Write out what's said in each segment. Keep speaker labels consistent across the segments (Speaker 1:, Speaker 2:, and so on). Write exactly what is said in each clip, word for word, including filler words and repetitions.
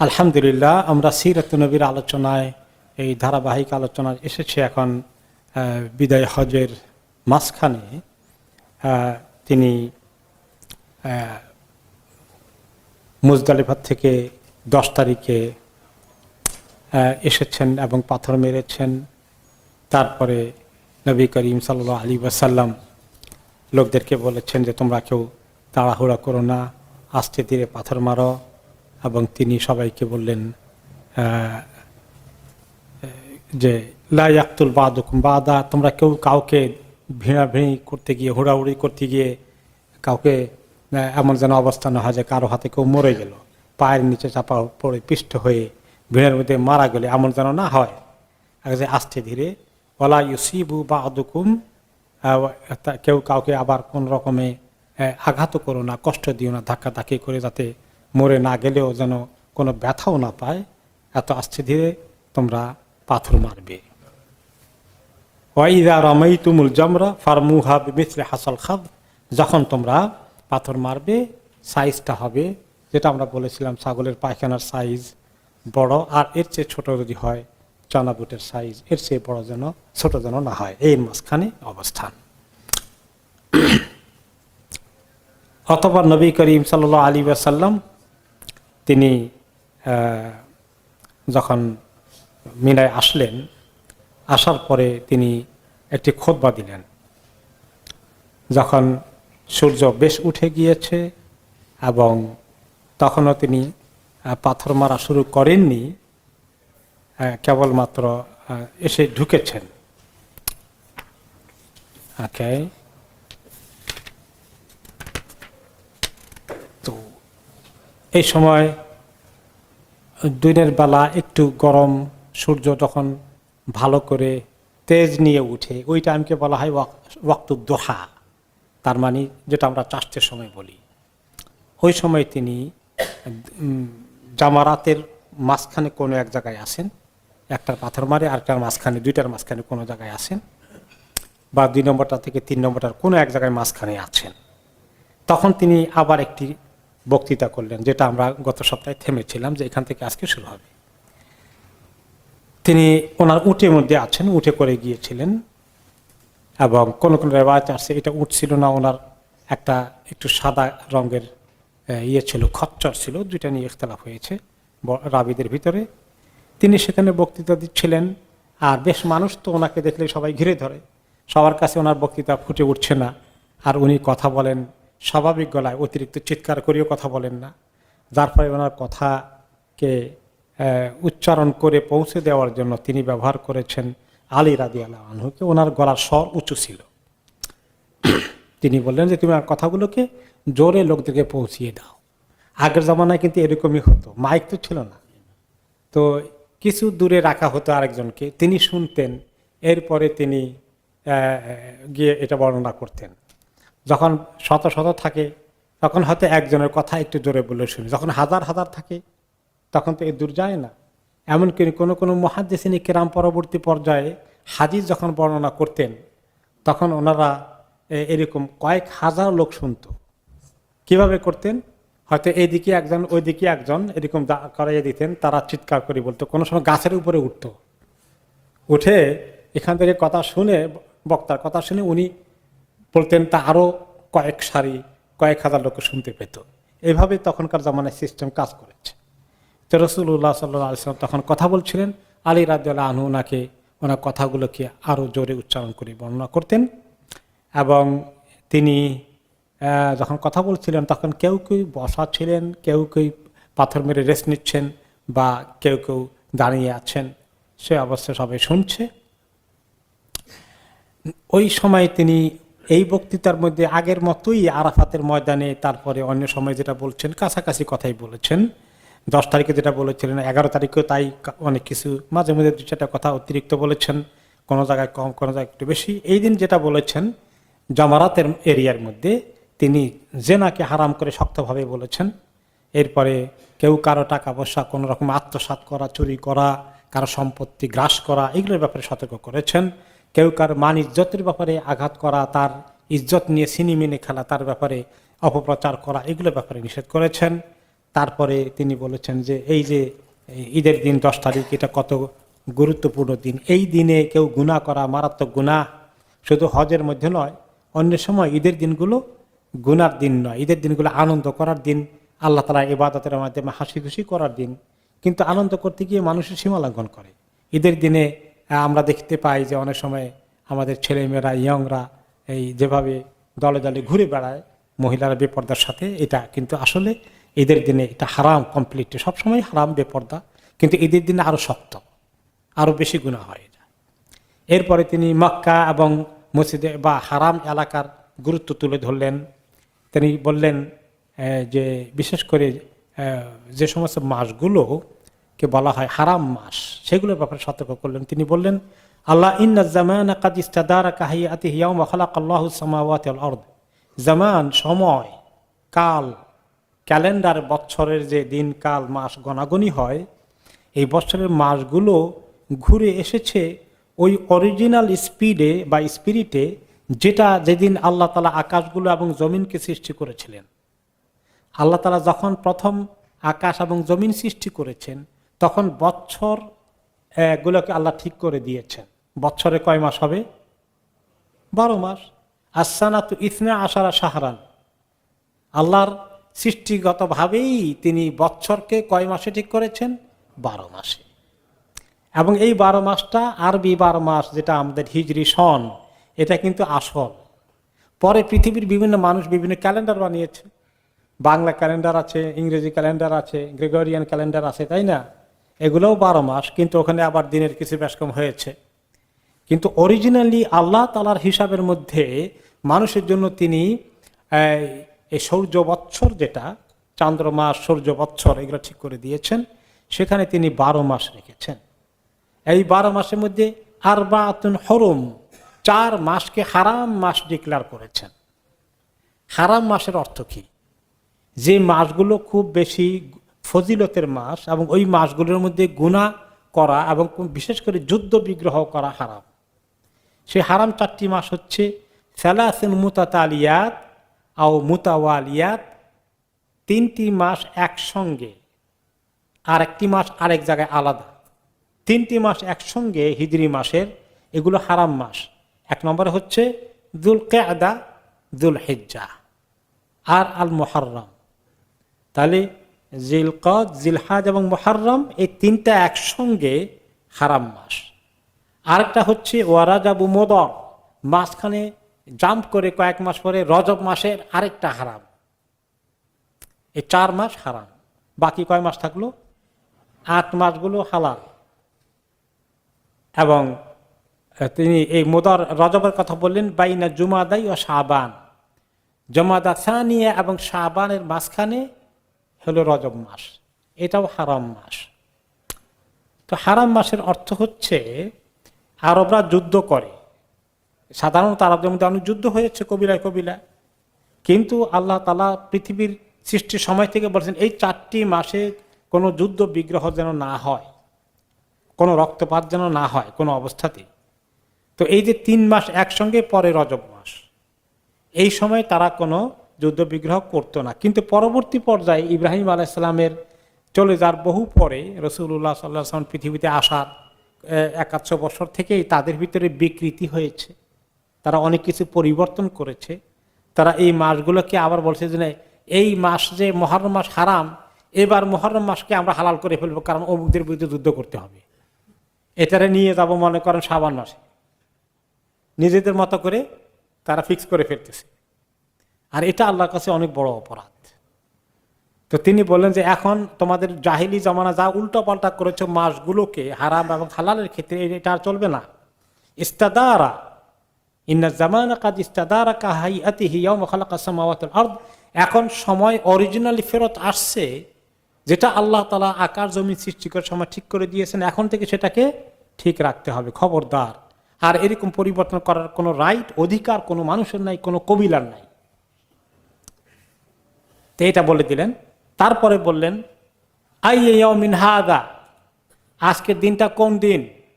Speaker 1: আলহামদুলিল্লাহ, আমরা সিরাতুন নবীর আলোচনায় এই ধারাবাহিক আলোচনায় এসেছি। এখন বিদায় হজের মাঝখানে তিনি মুজদালিফা থেকে দশ তারিখে এসেছেন এবং পাথর মেরেছেন। তারপরে নবী করিম সাল্লাল্লাহু আলাইহি ওয়াসাল্লাম লোকদেরকে বলেছেন যে তোমরা কেউ তাড়াহুড়া করো না, আস্তে ধীরে পাথর মারো। এবং তিনি সবাইকে বললেন যে লা ইয়াকতুল বাদুকুম বাদা, তোমরা কেউ কাউকে ভিড়াভিড়ি করতে গিয়ে হুড়াহুড়ি করতে গিয়ে কাউকে এমন যেন অবস্থা না হয় যে কারো হাতে কেউ মরে গেল, পায়ের নিচে চাপা পড়ে পিষ্ট হয়ে ভিড়ের মধ্যে মারা গেলে এমন যেন না হয়। যে আস্তে ধীরে ওয়ালা ইউসিবু বাদুকুম, কেউ কাউকে আবার কোন রকমে আঘাত করো না, কষ্ট দিও না, ধাক্কা ধাক্কি করে যাতে মরে না গেলেও যেন কোনো ব্যথাও না পায়, এত আস্তে ধীরে তোমরা পাথর মারবে। ওয়াইদা রামাইতুমুল জামরা ফারমুহা বিমিসলি হাসাল খাদ, যখন তোমরা পাথর মারবে সাইজটা হবে যেটা আমরা বলেছিলাম ছাগলের পায়খানার সাইজ বড়, আর এর চেয়ে ছোট যদি হয় চানা বুটের সাইজ, এর চেয়ে বড় যেন ছোট যেন না হয়, এর মাঝখানে অবস্থান। অথবা নবী করিম সাল্লাল্লাহু আলাইহি ওয়াসাল্লাম তিনি যখন মিনায় আসলেন, আসার পরে তিনি একটি খুতবা দিলেন। যখন সূর্য বেশ উঠে গিয়েছে এবং তখনও তিনি পাথর মারা শুরু করেননি, কেবলমাত্র এসে ঢুকেছেন। ওকে, তো এই সময় দিনের বেলা একটু গরম, সূর্য তখন ভালো করে তেজ নিয়ে উঠে, ওই টাইমকে বলা হয় ওয়াক্তুদ দোহা, তার মানে যেটা আমরা চাষের সময় বলি। ওই সময় তিনি জামারাতের মাঝখানে কোনো এক জায়গায় আসেন, একটার পাথর মারে আরেকটার মাঝখানে, দুইটার মাঝখানে কোনো জায়গায় আসেন, বা দুই নম্বরটা থেকে তিন নম্বরটার কোনো এক জায়গায় মাঝখানে আছেন। তখন তিনি আবার একটি বক্তৃতা করলেন, যেটা আমরা গত সপ্তাহে থেমেছিলাম যে এখান থেকে আজকে শুরু হবে। তিনি ওনার উটের মধ্যে আছেন, উঠে করে গিয়েছিলেন, এবং কোন কোন রেওয়ায়েত আছে এটা উট ছিল না, ওনার একটা একটু সাদা রঙের ইয়ে ছিল, খচ্চর ছিল, দুইটা নিয়ে ইখতিলাফ হয়েছে রাবিদের ভিতরে। তিনি সেখানে বক্তৃতা দিচ্ছিলেন, আর বেশ মানুষ তো ওনাকে দেখলে সবাই ঘিরে ধরে, সবার কাছে ওনার বক্তৃতা ফুটে উঠছে না, আর উনি কথা বলেন স্বাভাবিক গলায়, অতিরিক্ত চিৎকার করেও কথা বলেন না, যার ফলে ওনার কথাকে উচ্চারণ করে পৌঁছে দেওয়ার জন্য তিনি ব্যবহার করেছেন আলী রাদিয়াল্লাহু আনহুকে। ওনার গলার স্বর উঁচু ছিল। তিনি বললেন যে তুমি কথাগুলোকে জোরে লোকদেরকে পৌঁছিয়ে দাও। আগের জামানায় কিন্তু এরকমই হতো, মাইক তো ছিল না, তো কিছু দূরে রাখা হতো আরেকজনকে, তিনি শুনতেন, এরপরে তিনি গিয়ে এটা বর্ণনা করতেন। যখন শত শত থাকে তখন হয়তো একজনের কথা একটু জোরে বলে শুনি, যখন হাজার হাজার থাকে তখন তো এ দূর যায় না। এমনকি কোনো কোনো মুহাদ্দিসিন কিরাম পরবর্তী পর্যায়ে হাদিস যখন বর্ণনা করতেন তখন ওনারা এরকম কয়েক হাজার লোক শুনত। কিভাবে করতেন? হয়তো এইদিকে একজন ওইদিকে একজন এরকম করাইয়ে দিতেন, তারা চিৎকার করে বলতো, কোনো সময় গাছের উপরে উঠতো, উঠে এখান থেকে কথা শুনে, বক্তার কথা শুনে উনি বলতেন, তা আরও কয়েক সারি কয়েক হাজার লোক শুনতে পেত। এইভাবে তখনকার জামানায় সিস্টেম কাজ করেছে। তো রাসূলুল্লাহ সাল্লাল্লাহু আলাইহি ওয়াসাল্লাম তখন কথা বলছিলেন, আলী রাদিয়াল্লাহু আনহু ওনাকে ওনার কথাগুলোকে আরও জোরে উচ্চারণ করে বর্ণনা করতেন। এবং তিনি যখন কথা বলছিলেন তখন কেউ কেউ বসা ছিলেন, কেউ কেউ পাথর মেরে রেস্ট নিচ্ছেন, বা কেউ কেউ দাঁড়িয়ে আছেন, সে অবস্থায় সবাই শুনছে। ওই সময় তিনি এই বক্তৃতার মধ্যে আগের মতোই আরাফাতের ময়দানে, তারপরে অন্য সময় যেটা বলছেন কাছাকাছি কথাই বলেছেন। দশ তারিখে যেটা বলেছিলেন, এগারো তারিখেও তাই অনেক কিছু, মাঝে মধ্যে দু চারটা কথা অতিরিক্ত বলেছেন, কোনো জায়গায় কম, কোনো জায়গায় একটু বেশি। এই দিন যেটা বলেছেন জামারাতের এরিয়ার মধ্যে তিনি জেনাকে হারাম করে শক্তভাবে বলেছেন। এরপরে কেউ কারো টাকা পয়সা কোনো রকম আত্মসাৎ করা, চুরি করা, কারো সম্পত্তি গ্রাস করা, এগুলোর ব্যাপারে সতর্ক করেছেন। কেউ কারো মান ইজ্জতের ব্যাপারে আঘাত করা, তার ইজ্জত নিয়ে সিনিমিনে খেলা, তার ব্যাপারে অপপ্রচার করা, এগুলোর ব্যাপারে নিষেধ করেছেন। তারপরে তিনি বলেছেন যে এই যে ঈদের দিন দশ তারিখ, এটা কত গুরুত্বপূর্ণ দিন। এই দিনে কেউ গুনাহ করা মারাত্মক গুনাহ, শুধু হজের মধ্যে নয়, অন্য সময় ঈদের দিনগুলো গুনার দিন নয়, ঈদের দিনগুলো আনন্দ করার দিন, আল্লাহ তাআলার ইবাদতের মাধ্যমে হাসি খুশি করার দিন। কিন্তু আনন্দ করতে গিয়ে মানুষের সীমা লঙ্ঘন করে। ঈদের দিনে আমরা দেখতে পাই যে অনেক সময় আমাদের ছেলেমেয়েরা, ইয়ংরা এই যেভাবে দলে দলে ঘুরে বেড়ায় মহিলারা বেপর্দার সাথে, এটা কিন্তু আসলে ঈদের দিনে এটা হারাম, কমপ্লিট সবসময় হারাম বেপর্দা, কিন্তু ঈদের দিনে আরো শক্ত, আরো বেশি গুনাহ হয় এটা। এরপরে তিনি মক্কা এবং মসজিদে বা হারাম এলাকার গুরুত্ব তুলে ধরলেন। তিনি বললেন যে বিশেষ করে যে সমস্ত মাসগুলোকে বলা হয় হারাম মাস, সেগুলোর ব্যাপারে সতর্ক করলেন। তিনি বললেন, আল্লাহ ইন্না জামানা কাদ ইস্তাদারাকা হাইয়াতিহি ইয়াওমা খালাকাল্লাহু সামাওয়াতি ওয়াল আরদ। জামান সময়, কাল, ক্যালেন্ডার, বছরের যে দিন কাল মাস গণাগণি হয়, এই বছরের মাসগুলো ঘুরে এসেছে ওই অরিজিনাল স্পিডে বা স্পিরিটে, যেটা যেদিন আল্লাহ তাআলা আকাশগুলো এবং জমিনকে সৃষ্টি করেছিলেন। আল্লাহ তাআলা যখন প্রথম আকাশ এবং জমিন সৃষ্টি করেছেন, তখন বছর গুলোকে আল্লাহ ঠিক করে দিয়েছেন। বছরে কয় মাস হবে? বারো মাস। আস-সানাতু ইসনা আশারা শাহরান। আল্লাহর সৃষ্টিগতভাবেই তিনি বছরকে কয় মাসে ঠিক করেছেন? বারো মাসে। এবং এই বারো মাসটা আরবি বারো মাস, যেটা আমাদের হিজরি সন, এটা কিন্তু আসল। পরে পৃথিবীর বিভিন্ন মানুষ বিভিন্ন ক্যালেন্ডার বানিয়েছে। বাংলা ক্যালেন্ডার আছে, ইংরেজি ক্যালেন্ডার আছে, গ্রেগরিয়ান ক্যালেন্ডার আছে, তাই না? এগুলোও বারো মাস, কিন্তু ওখানে আবার দিনের কিছু ব্যস্কম হয়েছে। কিন্তু অরিজিনালি আল্লাহ তাআলার হিসাবের মধ্যে মানুষের জন্য তিনি এই সূর্য বৎসর, যেটা চান্দ্র মাস, সূর্য বৎসর, এগুলো ঠিক করে দিয়েছেন। সেখানে তিনি বারো মাস রেখেছেন। এই বারো মাসের মধ্যে আরবাতুন হুরুম, চার মাসকে হারাম মাস ডিক্লেয়ার করেছেন। হারাম মাসের অর্থ কি? যে মাসগুলো খুব বেশি ফজিলতের মাস, এবং ওই মাসগুলোর মধ্যে গুনাহ করা এবং বিশেষ করে যুদ্ধ বিগ্রহ করা হারাম। সেই হারাম চারটি মাস হচ্ছে সালাসুন মুতাতালিয়াত আও মুতাওয়ালিয়াত, তিনটি মাস একসঙ্গে, আর একটি মাস আরেক জায়গায় আলাদা। তিনটি মাস একসঙ্গে হিজরি মাসের, এগুলো হারাম মাস। এক নম্বরে হচ্ছে যুল কিআদা, যুল হিজ্জা আর আল মুহাররম। তাহলে জিলকদ, জিলহাজ এবং মুহাররম, এই তিনটা একসঙ্গে হারাম মাস। আরেকটা হচ্ছে ওয়ারাজাবু মুদর, মাঝখানে জাম্প করে কয়েক মাস পরে রজব মাসের আরেকটা হারাম। এই চার মাস হারাম। বাকি কয় মাস থাকলো? আট মাসগুলো হালাল। এবং তিনি এই মুদর রজবের কথা বললেন, বাইনা জুমাদাই ও শাবান, জমাদা সানিয়া এবং শাবানের মাঝখানে হলো রজব মাস, এটাও হারাম মাস। তো হারাম মাসের অর্থ হচ্ছে আরবরা যুদ্ধ করে, সাধারণত আরবদের মধ্যে অনেক যুদ্ধ হয়েছে কবিলায় কবিলায়, কিন্তু আল্লাহ তাআলা পৃথিবীর সৃষ্টির সময় থেকে বলছেন এই চারটি মাসে কোনো যুদ্ধ বিগ্রহ যেন না হয়, কোনো রক্তপাত যেন না হয় কোনো অবস্থাতেই। তো এই যে তিন মাস একসঙ্গে পরে রজব মাস, এই সময় তারা কোনো যুদ্ধ বিগ্রহ করতো না। কিন্তু পরবর্তী পর্যায়ে ইব্রাহিম আলাইহিস সালামের চলে যাওয়ার বহু পরে রাসূলুল্লাহ সাল্লাল্লাহু আলাইহি ওয়াসাল্লাম পৃথিবীতে আসার একাশো বছর থেকেই তাদের ভিতরে বিকৃতি হয়েছে, তারা অনেক কিছু পরিবর্তন করেছে। তারা এই মাসগুলোকে আবার বলছে যে এই মাস যে মুহররম মাস হারাম, এবার মুহররম মাসকে আমরা হালাল করে ফেলবো, কারণ অমুকদের বিরুদ্ধে যুদ্ধ করতে হবে, এটারে নিয়ে যাব মনে করেন শাবান মাসে। নিজেদের মতো করে তারা ফিক্স করে ফেলতেছে, আর এটা আল্লাহর কাছে অনেক বড় অপরাধ। তো তিনি বললেন যে এখন তোমাদের জাহিলি জামানা যা উল্টো পাল্টা করেছে মাসগুলোকে হারাম এবং হালালের ক্ষেত্রে, এটা আর চলবে না। ইস্তাদারা ইন্না জামানা কাদ ইস্তাদারা কা হাইয়াতিহি ইয়াওমা খালাকাস সামাওয়াতি ওয়াল আরদ, এখন সময় অরিজিনালি ফেরত আসছে, যেটা আল্লাহ তাআলা আকাশ জমি সৃষ্টি করার সময় ঠিক করে দিয়েছেন, এখন থেকে সেটাকে ঠিক রাখতে হবে, খবরদার। আর এরকম পরিবর্তন করার কোনো রাইট, অধিকার কোনো মানুষের নাই, কোনো কবিলার নাই। তো এটা বলে দিলেন। তারপরে বললেন আইয়া ইয়াউমিন হাদা, আজকের দিনটা কোন দিন?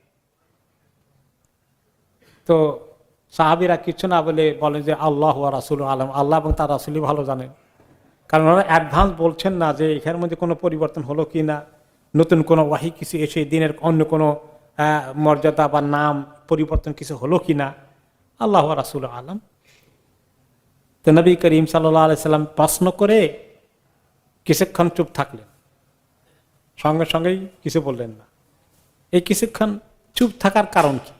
Speaker 1: তো সাহাবীরা কিছু না বলে বলেন যে আল্লাহ ওয়া রাসূলুহু আলাম, আল্লাহ এবং তার রাসূলই ভালো জানেন। কারণ ওরা অ্যাডভান্স বলছেন না যে এখানের মধ্যে কোনো পরিবর্তন হলো কি না, নতুন কোনো ওয়াহি কিছু এসে দিনের অন্য কোনো মর্যাদা বা নাম পরিবর্তন কিছু হলো কি না, আল্লাহ রাসূল আলাম। তো নবী করিম সাল্লাল্লাহু আলাইহি সাল্লাম প্রশ্ন করে কিছুক্ষণ চুপ থাকলেন, সঙ্গে সঙ্গেই কিছু বললেন না। এই কিছুক্ষণ চুপ থাকার কারণ কি?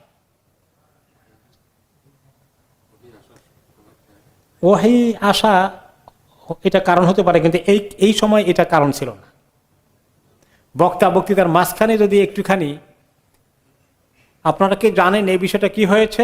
Speaker 1: ওয়াহি আসা এটা কারণ হতে পারে, কিন্তু এই এই সময় এটা কারণ ছিল না। বক্তা বক্তৃতার মাঝখানে যদি একটুখানি, আপনারা কি জানেন এই বিষয়টা কি হয়েছে,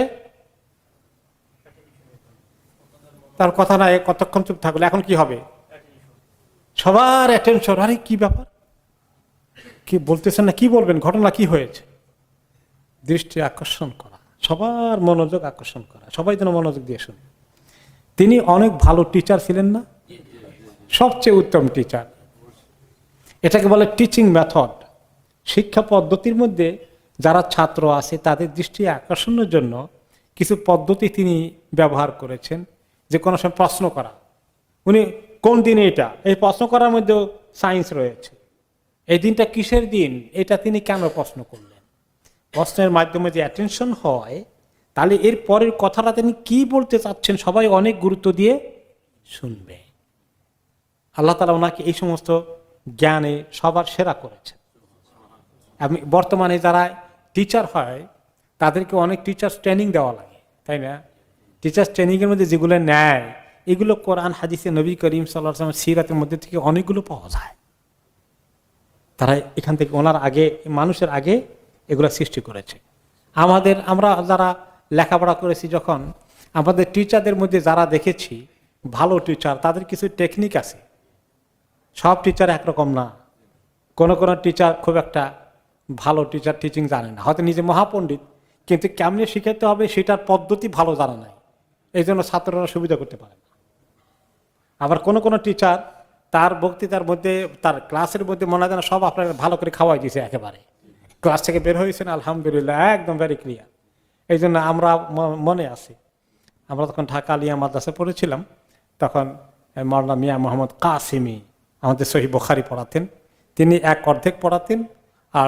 Speaker 1: তার কথা না কতক্ষণ চুপ থাকলে এখন কি হবে, সবার অ্যাটেনশন, আরে কি ব্যাপার, কি বলতেছেন না, কি বলবেন, ঘটনা কি হয়েছে, দৃষ্টি আকর্ষণ করা, সবার মনোযোগ আকর্ষণ করা, সবাই যেন মনোযোগ দিয়ে শুনে। তিনি অনেক ভালো টিচার ছিলেন না, সবচেয়ে উত্তম টিচার। এটাকে বলে টিচিং মেথড। শিক্ষা পদ্ধতির মধ্যে যারা ছাত্র আছে তাদের দৃষ্টি আকর্ষণের জন্য কিছু পদ্ধতি তিনি ব্যবহার করেছেন। যে কোনো সময় প্রশ্ন করা, উনি কোন দিনে এটা, এই প্রশ্ন করার মধ্যেও সায়েন্স রয়েছে। এই দিনটা কিসের দিন, এটা তিনি কেন প্রশ্ন করলেন। প্রশ্নের মাধ্যমে যে অ্যাটেনশন হয়, তাহলে এর পরের কথাটা তিনি কি বলতে চাচ্ছেন সবাই অনেক গুরুত্ব দিয়ে শুনবে। আল্লাহ তাআলা ওনাকে এই সমস্ত জ্ঞানে সবার সেরা করেছেন। আমি বর্তমানে যারা টিচার হয় তাদেরকে অনেক টিচার ট্রেনিং দেওয়া লাগে, তাই না? টিচার ট্রেনিংয়ের মধ্যে যেগুলো নেয় এগুলো কোরআন হাদিসে নবী করিম সাল্লাল্লাহু আলাইহি ওয়াসাল্লামের সিরাতের মধ্যে থেকে অনেকগুলো পাওয়া যায়। তারা এখান থেকে ওনার আগে, মানুষের আগে এগুলো সৃষ্টি করেছে। আমাদের আমরা যারা লেখাপড়া করেছি, যখন আমাদের টিচারদের মধ্যে যারা দেখেছি ভালো টিচার, তাদের কিছু টেকনিক আছে। সব টিচার একরকম না। কোনো কোনো টিচার খুব একটা ভালো টিচার, টিচিং জানে না, হয়তো নিজে মহাপণ্ডিত, কিন্তু কেমনে শিখাতে হবে সেটার পদ্ধতি ভালো জানা নাই, এই জন্য ছাত্ররা সুবিধা করতে পারে না। আবার কোনো কোনো টিচার তার বক্তৃতার মধ্যে, তার ক্লাসের মধ্যে মনে হয় সব আপনার ভালো করে খাওয়াই দিয়েছে, একেবারে ক্লাস থেকে বের হয়েছেন আলহামদুলিল্লাহ একদম ভেরি ক্লিয়ার। এই জন্য আমরা মনে আছি, আমরা তখন ঢাকা আলিয়া মাদ্রাসায় পড়েছিলাম, তখন মাওলানা মিয়া মোহাম্মদ কাসিমি আমাদের সহিহ বুখারী পড়াতেন। তিনি এক অর্ধেক পড়াতেন, আর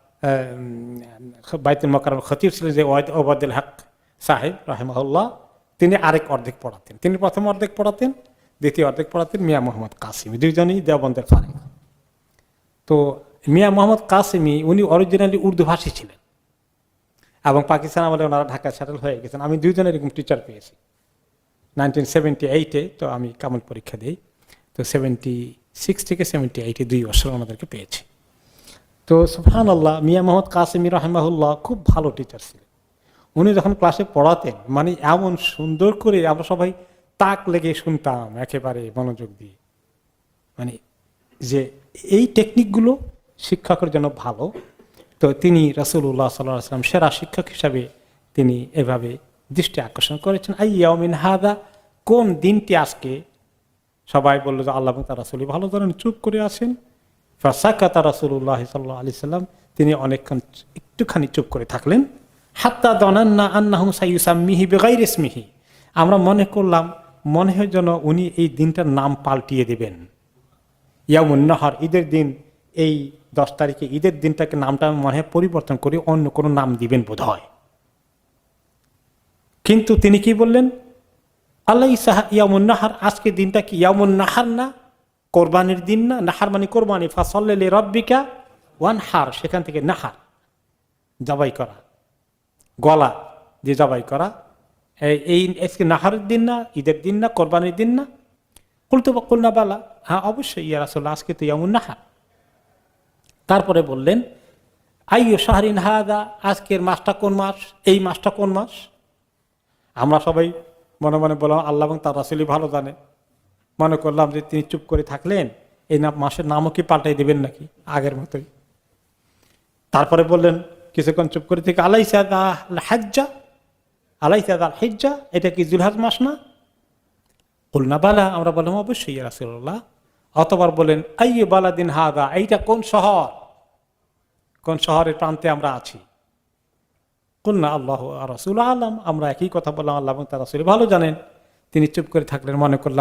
Speaker 1: বাইতুল মোকাররম খতিব ছিলেন যে ওবায়দুল হক সাহেব রাহিমাহুল্লাহ, তিনি আরেক অর্ধেক পড়াতেন। তিনি প্রথম অর্ধেক পড়াতেন, দ্বিতীয় অর্ধেক পড়াতেন মিয়া মোহাম্মদ কাসিমি, দুইজনই দেওবন্দের ফারেক। তো মিয়া মোহাম্মদ কাসিমি উনি অরিজিনালি উর্দু ভাষী ছিলেন, এবং পাকিস্তান আমলে ওনারা ঢাকায় সেটেল হয়ে গেছেন। আমি দুইজনের এরকম টিচার পেয়েছি নাইনটিন সেভেন্টি এইটে, তো আমি কামল পরীক্ষা দিই, তো সেভেন্টি সিক্স থেকে সেভেন্টি এইটে দুই বছর ওনাদেরকে পেয়েছি। তো সুবহানাল্লাহ, মিয়া মোহাম্মদ কাসিমি রাহিমাহুল্লাহ খুব ভালো টিচার ছিলেন। উনি যখন ক্লাসে পড়াতেন, মানে এমন সুন্দর করে আমরা সবাই তাক লেগে শুনতাম একেবারে মনোযোগ দিয়ে, মানে যে এই টেকনিকগুলো শিক্ষকের জন্য ভালো। তো তিনি রাসূলুল্লাহ সাল্লাল্লাহু আলাইহি ওয়াসাল্লাম সেরা শিক্ষক হিসাবে তিনি এভাবে দৃষ্টি আকর্ষণ করেছেন। আইয়াউমিন হাদা, কোন দিনটি আজকে? সবাই বলল যে আল্লাহ এবং তার রাসূল ভালো জানেন, চুপ করে আছেন। ফাসাকাতা রাসূলুল্লাহ সাল্লাল্লাহু আলাইহি ওয়াসাল্লাম, তিনি অনেকক্ষণ একটুখানি চুপ করে থাকলেন। হাত্তা দানান্না আন্নাহু সাইয়ুসাম্মিহি বিগাইরি ইসমিহি, আমরা মনে করলাম মনে হয় যেন উনি এই দিনটার নাম পাল্টিয়ে দেবেন। ইয়াউমুন নাহর, ঈদের দিন, এই দশ তারিখে ঈদের দিনটাকে নামটা মনে হয় পরিবর্তন করে অন্য কোনো নাম দিবেন বোধ হয়। কিন্তু তিনি কি বললেন? আলাইসা ইয়াউমুন নাহর, আজকে দিনটা কি ইয়াউমুন নাহর না, কোরবানির দিন না? নাহার মানে কোরবানি, ফাসাল্লি লিরাব্বিকা ওয়ানহার, সেখান থেকে নাহার জবাই করা, গলা দিয়ে জবাই করা। এই আজকে নাহারের দিন না, ঈদের দিন না, কোরবানির দিন না? কুলতু কুলনা বালা, হ্যাঁ অবশ্যই ইয়া রাসূলুল্লাহ, আজকে তো ইয়াউমুন নাহার। তারপরে বললেন আইয়ু শাহরিন হাদা, আজকের মাসটা কোন মাস, এই মাসটা কোন মাস? আমরা সবাই মনে মনে বললাম আল্লাহ এবং তার রাসূলই ভালো জানে। মনে করলাম যে তিনি চুপ করে থাকলেন, এই না মাসের নামও কি পাল্টাই দেবেন নাকি আগের মতোই। তারপরে বললেন কিছুক্ষণ চুপ করে থেকে আলাইসা আল হাজ্জা, আলাইসা আল হিজ্জা, এটা কি যুলহজ মাস না? কুলনা বালা, আমরা বললাম অবশ্যই ইয়া রাসূলুল্লাহ। অতবার বলেন আইয়ু বালাদিন হাদা, এইটা কোন শহর, কোন শহরের প্রান্তে আমরা আছি? কুলনা আল্লাহ ওয়া রাসূলুহু আ'লাম, আমরা একই কথা বললাম, আল্লাহ এবং তার রাসূল ভালো জানেন। তিনি চুপ করে থাকলেন, মনে করলাম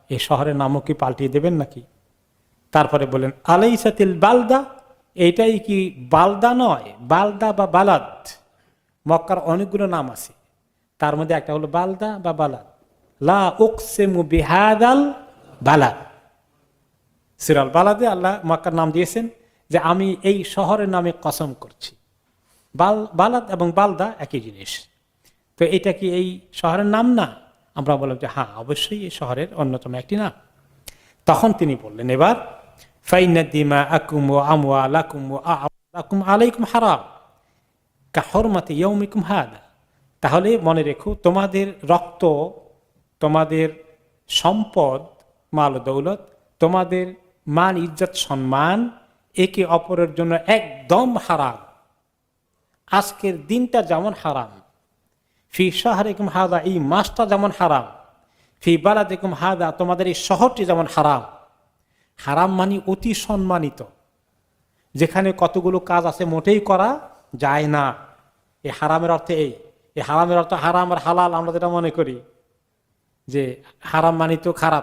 Speaker 1: এই শহরের নামও কি পাল্টিয়ে দেবেন নাকি? তারপরে বলেন আলাইসাতিল বালদা, এইটাই কি বালদা নয়? বালদা বা বালাদ, মক্কার অনেকগুলো নাম আছে, তার মধ্যে একটা হলো বালদা বা বালাদ। লা উকসিমু বিহাদাল বালাদ, সূরাল বালাদে আল্লাহ মক্কার নাম দিয়েছেন যে আমি এই শহরের নামে কসম করছি। বাল বালাদ এবং বালদা একই জিনিস, তো এটা কি এই শহরের নাম না? আমরা বললাম যে হ্যাঁ, অবশ্যই এই শহরের অন্যতম একটি নাম। তখন তিনি বললেন এবার ফাইন্না দিমাআকুম ওয়া আমওয়ালাকুম ওয়া আ'রাদাকুম আলাইকুম হারাম কাহুরমাতি ইয়াউমিকুম হাদা, তাহলে মনে রেখো তোমাদের রক্ত, তোমাদের সম্পদ, মাল দৌলত, তোমাদের মান ইজ্জত সম্মান একে অপরের জন্য একদম হারাম। আজকের দিনটা যেমন হারাম, ফি শাহরিকুম হাদা, এই মাসটা যেমন হারাম, ফি বালাদিকুম হাদা, তোমাদের এই শহরটি যেমন হারাম। হারাম মানে অতি সম্মানিত, যেখানে কতগুলো কাজ আছে মোটেই করা যায় না। এই হারামের অর্থে এই এই হারামের অর্থ হারাম আর হালাল আমরা যেটা মনে করি যে হারাম মানে তো খারাপ,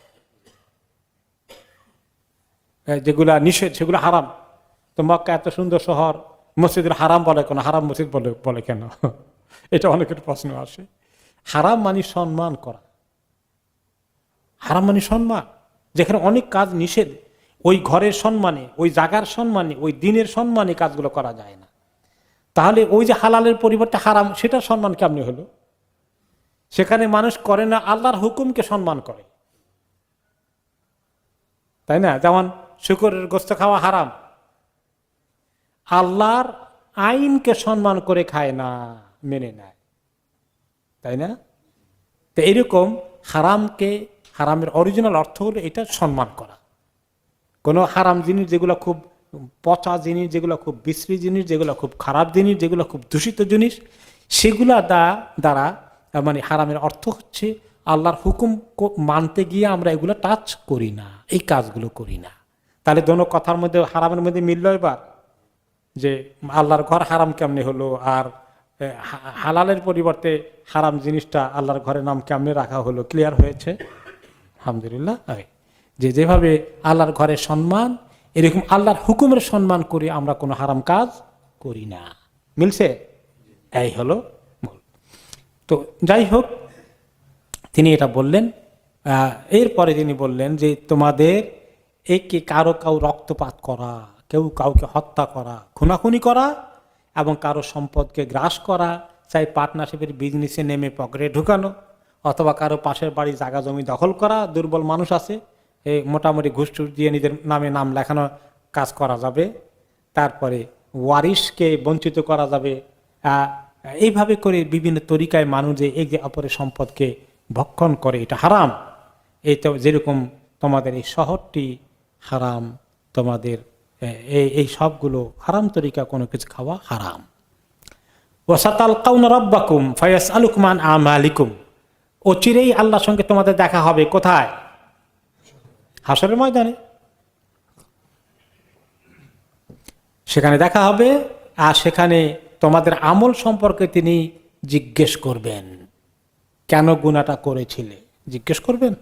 Speaker 1: যেগুলা নিষেধ সেগুলো হারাম। তো মক্কা এত সুন্দর শহর, মসজিদের হারাম বলে কেন? হারাম মসজিদ বলে বলে কেন? এটা অনেকের প্রশ্ন আসে। হারাম মানে সম্মান করা, হারাম মানে সম্মান, যেখানে অনেক কাজ নিষেধ, ওই ঘরের সম্মানে, ওই জায়গার সম্মানে, ওই দিনের সম্মানে কাজগুলো করা যায় না। তাহলে ওই যে হালালের পরিবর্তে হারাম, সেটার সম্মান কেমনি হলো? সেখানে মানুষ করে না, আল্লাহর হুকুমকে সম্মান করে, তাই না? যেমন শুকরের গোস্ত খাওয়া হারাম, আল্লাহর আইনকে সম্মান করে খায় না, মেনে নেয়, তাই না? তো এরকম হারামকে, হারামের অরিজিনাল অর্থ হলো এটা সম্মান করা। কোনো হারাম জিনিস যেগুলো খুব পচা জিনিস, যেগুলো খুব বিশ্রী জিনিস, যেগুলো খুব খারাপ জিনিস, যেগুলো খুব দূষিত জিনিস, সেগুলা দ্বারা মানে হারামের অর্থ হচ্ছে আল্লাহর হুকুম মানতে গিয়ে আমরা এগুলো টাচ করি না, এই কাজগুলো করি না। তাহলে দোনো কথার মধ্যে, হারামের মধ্যে মিলল এবার, যে আল্লাহর ঘর হারাম কেমনে হলো, আর হালালের পরিবর্তে হারাম জিনিসটা আল্লাহর ঘরের নাম কেমনে রাখা হলো, ক্লিয়ার হয়েছে আলহামদুলিল্লাহ। যে যেভাবে আল্লাহর ঘরের সম্মান, এরকম আল্লাহর হুকুমের সম্মান করে আমরা কোনো হারাম কাজ করি না। মিলছে? এই হলো মূল। তো যাই হোক, তিনি এটা বললেন। এরপরে তিনি বললেন যে তোমাদের একে কারো কাউ রক্তপাত করা, কেউ কাউকে হত্যা করা, খুনাখুনি করা এবং কারো সম্পদকে গ্রাস করা, চাই পার্টনারশিপের বিজনেসে নেমে পকেটে ঢুকানো, অথবা কারো পাশের বাড়ি জায়গা জমি দখল করা। দুর্বল মানুষ আছে, এই মোটামুটি ঘুষ টুস দিয়ে নিজের নামে নাম লেখানো কাজ করা যাবে। তারপরে ওয়ারিশকে বঞ্চিত করা যাবে। এইভাবে করে বিভিন্ন তরিকায় মানুষ যে একে অপরের সম্পদকে ভক্ষণ করে, এটা হারাম। এই তো যেরকম তোমাদের এই শহরটি হারাম, তোমাদের এই এই সবগুলো হারাম তরিকা কোনো কিছু খাওয়া হারাম। ওয়াসাতালকাউনা রাব্বাকুম ফায়াসআলুকুম আন আমালিকুম, অচিরেই আল্লাহর সঙ্গে তোমাদের দেখা হবে। কোথায়? হাসরের ময়দানে। সেখানে দেখা হবে, আর সেখানে তোমাদের আমল সম্পর্কে তিনি জিজ্ঞেস করবেন। কেন গুনাহটা করেছিলে জিজ্ঞেস করবেন।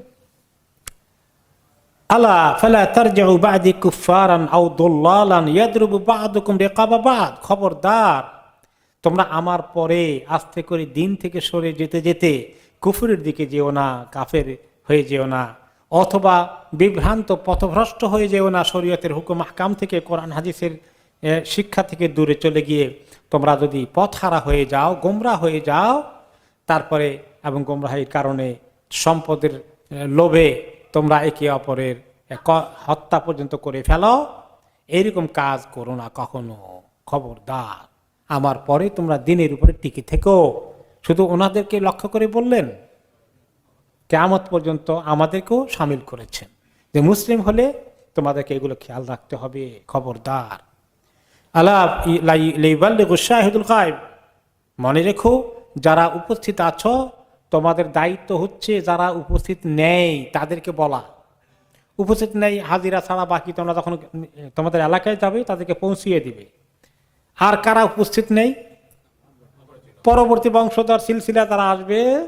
Speaker 1: আলা ফালা তারজিউ বা'দি কুফফারান আও দুল্লালান ইয়াদরুবু বা'দুকুম রিকাবা বা'দ, খবরদার তোমরা আমার পরে আস্তে করে দিন থেকে সরে যেতে যেতে কুফরের দিকে যেও না, কাফের হয়ে যেও না, অথবা বিভ্রান্ত পথভ্রষ্ট হয়ে যেও না। শরীয়তের হুকুম আহকাম থেকে, কোরআন হাদিসের শিক্ষা থেকে দূরে চলে গিয়ে তোমরা যদি পথহারা হয়ে যাও, গোমরা হয়ে যাও, তারপরে এবং গোমরাহির কারণে সম্পদের লোভে তোমরা একে অপরের হত্যা পর্যন্ত করে ফেলো, এইরকম কাজ করো না কখনো। খবরদার আমার পরে তোমরা দিনের উপরে টিকে থেকো। শুধু ওনাদেরকে লক্ষ্য করে বললেন, কিয়ামত পর্যন্ত আমাদেরকেও সামিল করেছেন যে মুসলিম হলে তোমাদেরকে এগুলো খেয়াল রাখতে হবে, খবরদার। আলা লিইবাল্লিগু শাহিদুল গায়ব, মনে রেখো যারা উপস্থিত আছো তোমাদের দায়িত্ব হচ্ছে যারা উপস্থিত নেই তাদেরকে বলা। উপস্থিত নেই হাজিরা ছাড়া বাকি তোমরা যখন তোমাদের এলাকায় যাবে তাদেরকে পৌঁছিয়ে দিবে। আর কারা উপস্থিত নেই? পরবর্তী বংশধর সিলসিলা তারা আসবে,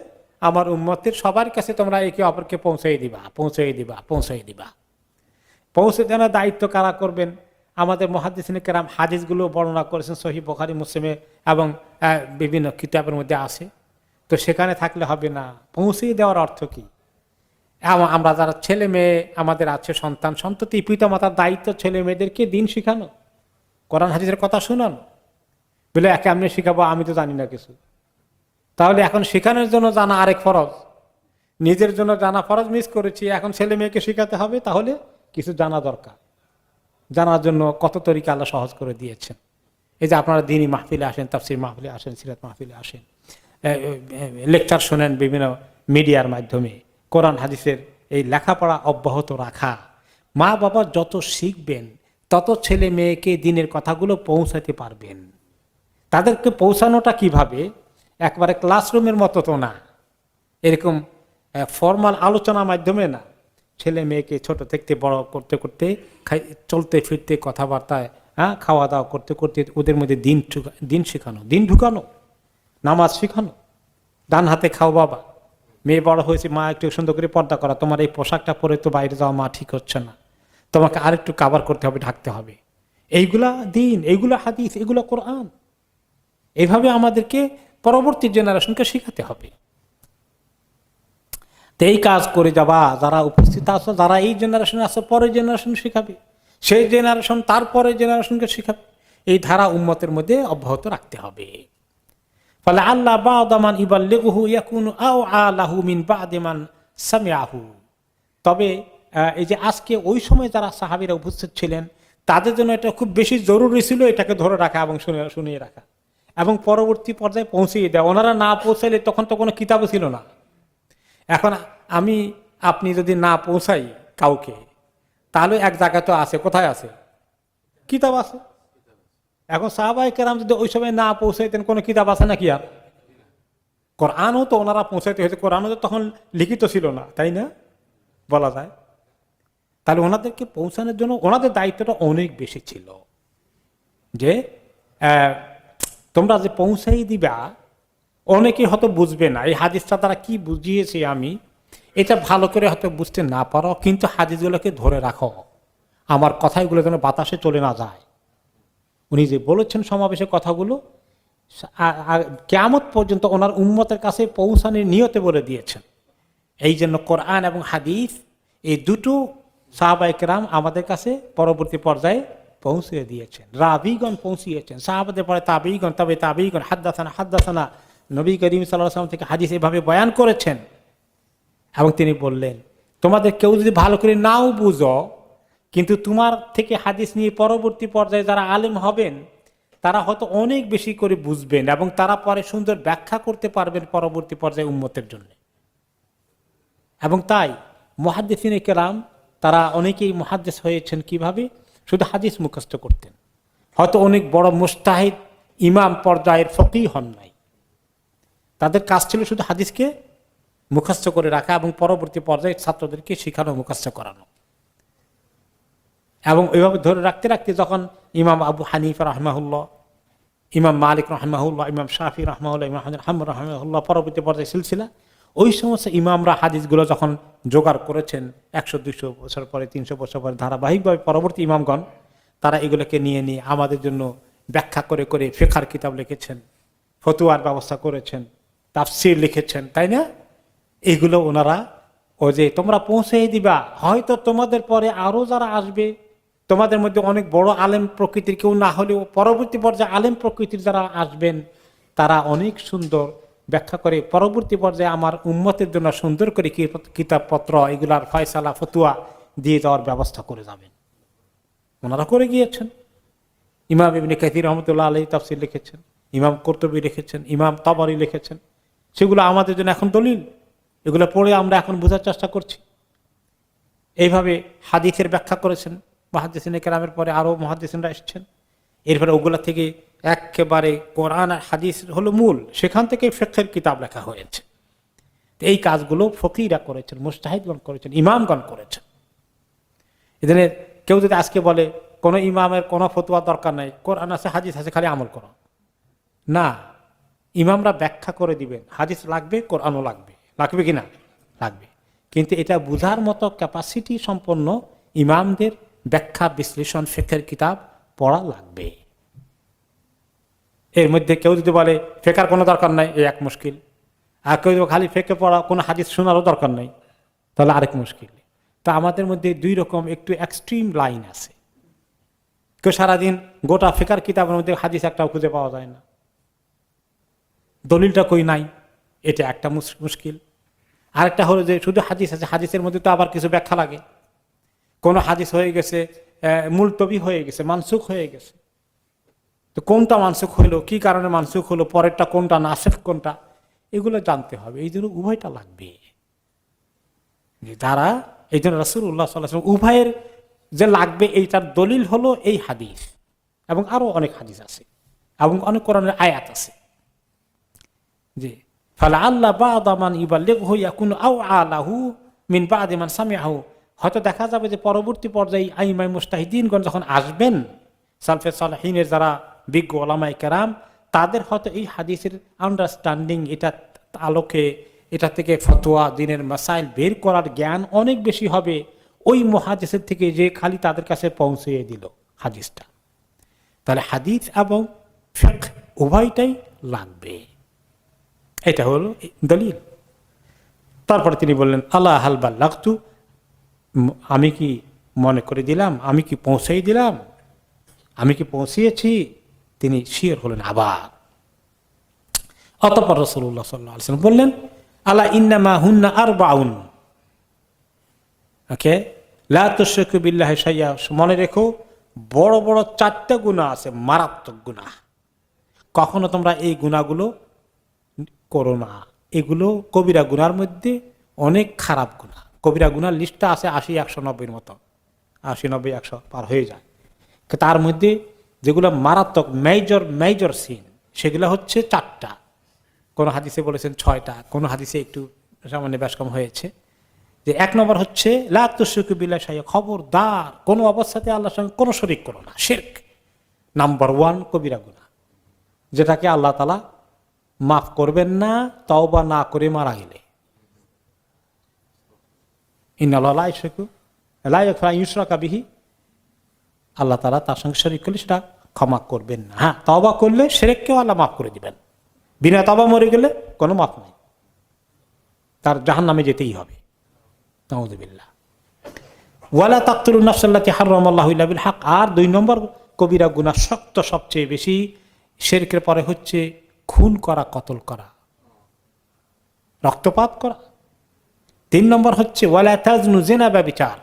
Speaker 1: আমার উম্মতের সবার কাছে তোমরা একে অপরকে পৌঁছে দিবা পৌঁছে দিবা পৌঁছে দিবা। পৌঁছে দেওয়ার দায়িত্ব কারা করবেন? আমাদের মুহাদ্দিসিনে কেরাম হাদিসগুলো বর্ণনা করেছেন সহিহ বুখারী মুসলিমে এবং বিভিন্ন কিতাবের মধ্যে আছে। তো সেখানে থাকলে হবে না, পৌঁছে দেওয়ার অর্থ কি? আমরা যারা ছেলে মেয়ে আমাদের আছে, সন্তান সন্ততি, পিতা মাতার দায়িত্ব ছেলে মেয়েদেরকে দিন শিখানো, কোরআন হাদিসের কথা শোনানো। বলে একে আমি শিখাবো, আমি তো জানি না কিছু। তাহলে এখন শেখানোর জন্য জানা আরেক ফরজ, নিজের জন্য জানা ফরজ মিস করেছি, এখন ছেলে মেয়েকে শিখাতে হবে। তাহলে কিছু জানা দরকার, জানার জন্য কত তরিকা আল্লাহ সহজ করে দিয়েছেন। এই যে আপনারা দ্বীনি মাহফিলে আসেন, তাফসীর মাহফিলে আসেন, সিরাত মাহফিলে আসেন, লেকচার শোনেন বিভিন্ন মিডিয়ার মাধ্যমে, কোরআন হাদিসের এই লেখাপড়া অব্যাহত রাখা। মা বাবা যত শিখবেন তত ছেলে মেয়েকে দ্বীনের কথাগুলো পৌঁছাতে পারবেন। তাদেরকে পৌঁছানোটা কিভাবে? একবারে ক্লাসরুমের মতো তো না, এরকম ফর্মাল আলোচনার মাধ্যমে না। ছেলে মেয়েকে ছোট থেকে বড় করতে করতে, চলতে ফিরতে, কথাবার্তায়, হ্যাঁ, খাওয়া দাওয়া করতে করতে ওদের মধ্যে দিন দিন শেখানো, দিন ঢুকানো, নামাজ শেখানো। ডান হাতে খাও বাবা, মেয়ে বড় হয়েছে, মা একটু সুন্দর করে পর্দা করা, তোমার এই পোশাকটা পরে তো বাইরে যাওয়া মা ঠিক হচ্ছে না, তোমাকে আরেকটু কাভার করতে হবে, ঢাকতে হবে। এইগুলা দিন, এইগুলা হাদিস, এগুলো কোরআন। এইভাবে আমাদেরকে পরবর্তী জেনারেশনকে শেখাতে হবে। তো এই কাজ করে যাবা যারা উপস্থিত আছো, যারা এই জেনারেশনে আছে, পরের জেনারেশন শেখাবে, সেই জেনারেশন তারপরে জেনারেশনকে শেখাবে। এই ধারা উম্মতের মধ্যে অব্যাহত রাখতে হবে। ফলে আল্লাহ বাদামান ইবাল্লিগুহু ইয়াকুনু আও আলাহু মিন বাদিমান সামিআহু। তবে এই যে আজকে ওই সময় যারা সাহাবীরা উপস্থিত ছিলেন তাদের জন্য এটা খুব বেশি জরুরি ছিল, এটাকে ধরে রাখা এবং শুনিয়ে রাখা এবং পরবর্তী পর্যায়ে পৌঁছিয়ে দেওয়া। ওনারা না পৌঁছাইলে তখন তো কোনো কিতাবও ছিল না। এখন আমি আপনি যদি না পৌঁছাই কাউকে, তাহলে এক জায়গায় তো আছে, কোথায় আছে? কিতাব আছে। এখন সাহাবায়ে কেরাম যদি ওই সময় না পৌঁছাইতেন, কোনো কিতাব আছে নাকি? আর কোরআনও তো ওনারা পৌঁছাইতে হয়েছে, কোরআনও তো তখন লিখিত ছিল না, তাই না বলা যায়? তাহলে ওনাদেরকে পৌঁছানোর জন্য ওনাদের দায়িত্বটা অনেক বেশি ছিল। যে তোমরা যে পৌঁছাই দিবা, অনেকে হয়তো বুঝবে না এই হাদিসটা তারা কি বুঝিয়েছি আমি, এটা ভালো করে হয়তো বুঝতে না পারো, কিন্তু হাদিসগুলোকে ধরে রাখো, আমার কথাগুলো যেন বাতাসে চলে না যায়। উনি যে বলেছেন সমাবেশে কথাগুলো, কিয়ামত পর্যন্ত ওনার উম্মতের কাছে পৌঁছানোর নিয়তে বলে দিয়েছেন। এই জন্য কোরআন এবং হাদিস এই দুটো সাহাবায়ে কেরাম আমাদের কাছে পরবর্তী পর্যায়ে পৌঁছে দিয়েছেন, রাবীগণ পৌঁছিয়েছেন, সাহাবাদের পরে তাবেঈগণ, তবে তাবেঈগণ হাদ্দাসানা হাদ্দাসানা, নবী করিম সাল্লাল্লাহু আলাইহি ওয়াসাল্লাম থেকে হাদিস এভাবে বয়ান করেছেন। এবং তিনি বললেন, তোমাদের কেউ যদি ভালো করে নাও বুঝো, কিন্তু তোমার থেকে হাদিস নিয়ে পরবর্তী পর্যায়ে যারা আলেম হবেন তারা হয়তো অনেক বেশি করে বুঝবেন এবং তারা পরে সুন্দর ব্যাখ্যা করতে পারবেন পরবর্তী পর্যায়ে উম্মতের জন্য। এবং তাই মুহাদ্দিসিনে কেরাম তারা অনেকেই মুহাদ্দিস হয়েছেন কিভাবে? শুধু হাদিস মুখস্থ করতেন। হয়তো অনেক বড় মুজতাহিদ ইমাম পর্যায়ের ফকিহ হন নাই, তাদের কাজ ছিল শুধু হাদিসকে মুখস্থ করে রাখা এবং পরবর্তী পর্যায়ে ছাত্রদেরকে শিখানো, মুখস্থ করানো। এবং এইভাবে ধরে রাখতে রাখতে যখন ইমাম আবু হানিফা রাহমাহুল্লাহ, ইমাম মালিক রাহমাহুল্লাহ, ইমাম শাফি রাহমাহুল্লাহ, ইমাম হাম্বল রাহমাহুল্লাহ পরবর্তী পর্যায়ে সিলসিলা, ওই সমস্ত ইমামরা হাদিসগুলো যখন জোগাড় করেছেন একশো দুইশো বছর পরে, তিনশো বছর পরে ধারাবাহিকভাবে পরবর্তী ইমামগণ তারা এগুলোকে নিয়ে নিয়ে আমাদের জন্য ব্যাখ্যা করে করে ফিকহের কিতাব লিখেছেন, ফতোয়ার ব্যবস্থা করেছেন, তাফসীর লিখেছেন, তাই না? এগুলো ওনারা ও যে তোমরা পৌঁছে দিবা, হয়তো তোমাদের পরে আরো যারা আসবে, তোমাদের মধ্যে অনেক বড় আলেম প্রকৃতির কেউ না হলেও পরবর্তী পর্যায়ে আলেম প্রকৃতির যারা আসবেন তারা অনেক সুন্দর ব্যাখ্যা করে পরবর্তী পর্যায়ে আমার উম্মতের জন্য সুন্দর করে কিতাবপত্র এগুলার ফয়সালা ফতুয়া দিয়ে দেওয়ার ব্যবস্থা করে যাবেন। ওনারা করে গিয়েছেন। ইমাম ইবনে কাসির রহমতুল্লাহ আলাইহি তাফসীর লিখেছেন, ইমাম কুরতুবী লিখেছেন, ইমাম তাবারি লিখেছেন। সেগুলো আমাদের জন্য এখন দলিল, এগুলো পড়ে আমরা এখন বোঝার চেষ্টা করছি। এইভাবে হাদিসের ব্যাখ্যা করেছেন মুহাদ্দিসিনে কেরামের পরে আরো মুহাদ্দিসিনরা এসেছেন। এরপরে ওগুলা থেকে একেবারে কোরআন আর হাদিস হলো মূল, সেখান থেকে ফিকহের কিতাব লেখা হয়েছে। এই কাজগুলো ফকিহরা করেছেন, মুজতাহিদগণ করেছেন, ইমামগণ করেছেন। এজন্য কেউ যদি আজকে বলে কোনো ইমামের কোনো ফতোয়া দরকার নাই, কোরআন আছে হাদিস আছে খালি আমল করো, না, ইমামরা ব্যাখ্যা করে দিবেন, হাদিস লাগবে, কোরআনও লাগবে, লাগবে কিনা? লাগবে। কিন্তু এটা বোঝার মতো ক্যাপাসিটি সম্পন্ন ইমামদের ব্যাখ্যা বিশ্লেষণ ফিকহের কিতাব পড়া লাগবে। এর মধ্যে কেউ যদি বলে ফেকার কোনো দরকার নাই, এই এক মুশকিল। আর কেউ যদি খালি ফেকে পড়া, কোনো হাদিস শোনারও দরকার নাই, তাহলে আরেক মুশকিল। তো আমাদের মধ্যে দুই রকম একটু এক্সট্রিম লাইন আছে। কেউ সারাদিন গোটা ফেকার কিতাবের মধ্যে হাদিস একটাও খুঁজে পাওয়া যায় না, দলিলটা কই নাই, এটা একটা মুশকিল। আরেকটা হলো যে শুধু হাদিস আছে, হাদিসের মধ্যে তো আবার কিছু ব্যাখ্যা লাগে। কোন হাদিস হয়ে গেছে মুলতবি হয়ে গেছে, মানসুখ হয়ে গেছে, তো কোনটা মানসুখ হইলো, কি কারণে মানসুখ হলো, পরেরটা কোনটা, নাসিখ কোনটা, এগুলো জানতে হবে। এই জন্য উভয়টা লাগবে। তারা এই জন্য রাসূলুল্লাহ সাল্লাল্লাহু আলাইহি ওয়াসাল্লাম উভয়ের যে লাগবে এইটার দলিল হলো এই হাদিস, এবং আরো অনেক হাদিস আছে এবং অনেক কোরআনের আয়াত আছে যে ফালাআল্লা বা'দা মান ইউবাল্লিগহু ইয়াকুনু আওআলাহু মিন বা'দি মান সামিআহু। হয়তো দেখা যাবে যে পরবর্তী পর্যায়ে আইমায়ে মুজতাহিদিনগণ যখন আসবেন, সালফে সালেহিনের যারা বিজ্ঞ ওলামায়ে কেরাম, তাদের হয়তো এই হাদিসের আন্ডারস্ট্যান্ডিং, এটা আলোকে এটা থেকে ফতোয়া দিনের মাসাইল বের করার জ্ঞান অনেক বেশি হবে ওই মুহাদ্দিসের থেকে যে খালি তাদের কাছে পৌঁছিয়ে দিল হাদিসটা। তাহলে হাদিস এবং ফিকহ উভয়টাই লাগবে, এটা হলো দলিল। তারপরে তিনি বললেন আলা হাল বাল্লাগতু, আমি কি মনে করে দিলাম, আমি কি পৌঁছাই দিলাম, আমি কি পৌঁছিয়েছি? তিনি শিওর হলেন আবার। অতঃপর রাসূলুল্লাহ সাল্লাল্লাহু আলাইহি ওয়াসাল্লাম বললেন আলা ইন্নামা হুন্না আরবাউন, ওকে, লা তুশরিকু বিল্লাহি শাইআ, মনে রেখো বড় বড় চারটা গুনাহ আছে, মারাত্মক গুনাহ, কখনো তোমরা এই গুনাহগুলো করো না। এগুলো কবিরা গুনার মধ্যে অনেক খারাপ গুনাহ। কবিরা গুনার লিস্টটা আছে আশি একশো নব্বইয়ের মতো, আশি নব্বই একশো পার হয়ে যায়। তার মধ্যে যেগুলো মারাত্মক মেজর মেজর সিন, সেগুলো হচ্ছে চারটা। কোন হাদিসে বলেছেন ছয়টা, কোন হাদিসে একটু সামান্য বেশ কম হয়েছে। যে এক নম্বর হচ্ছে লা তুশরিকু বিল্লাহি শাইআ, খবরদার কোনো অবস্থাতে আল্লাহর সঙ্গে কোনো শরীক করো না, শিরক নাম্বার ওয়ান কবিরা গুনাহ, যেটাকে আল্লাহ তাআলা মাফ করবেন না তওবা না করে মারা গেলে। ইন্নাল্লাহা লা ইউশরিকু লা ইয়াগফিরু আন ইউশরাকা বিহি, আল্লাহ তাআলা তার সঙ্গে শরীক করলে সেটা ক্ষমা করবেন না। হ্যাঁ, তওবা করলে শিরককেও আল্লাহ মাফ করে দিবেন, বিনা তওবা মরে গেলে কোনো মাফ নেই, তার জাহান্নামে যেতেই হবে। নাউযুবিল্লাহ। ওয়ালা তাকতুলুন নাফসাল্লাতী হারামাল্লাহু ইল্লা বিল হক, আর দুই নম্বর কবিরা গুনাহ শক্ত সবচেয়ে বেশি শিরকের পরে হচ্ছে খুন করা, কতল করা, রক্তপাত করা। তিন নম্বর হচ্ছে ওয়ালা তাজনু, জিনা ব্যভিচার,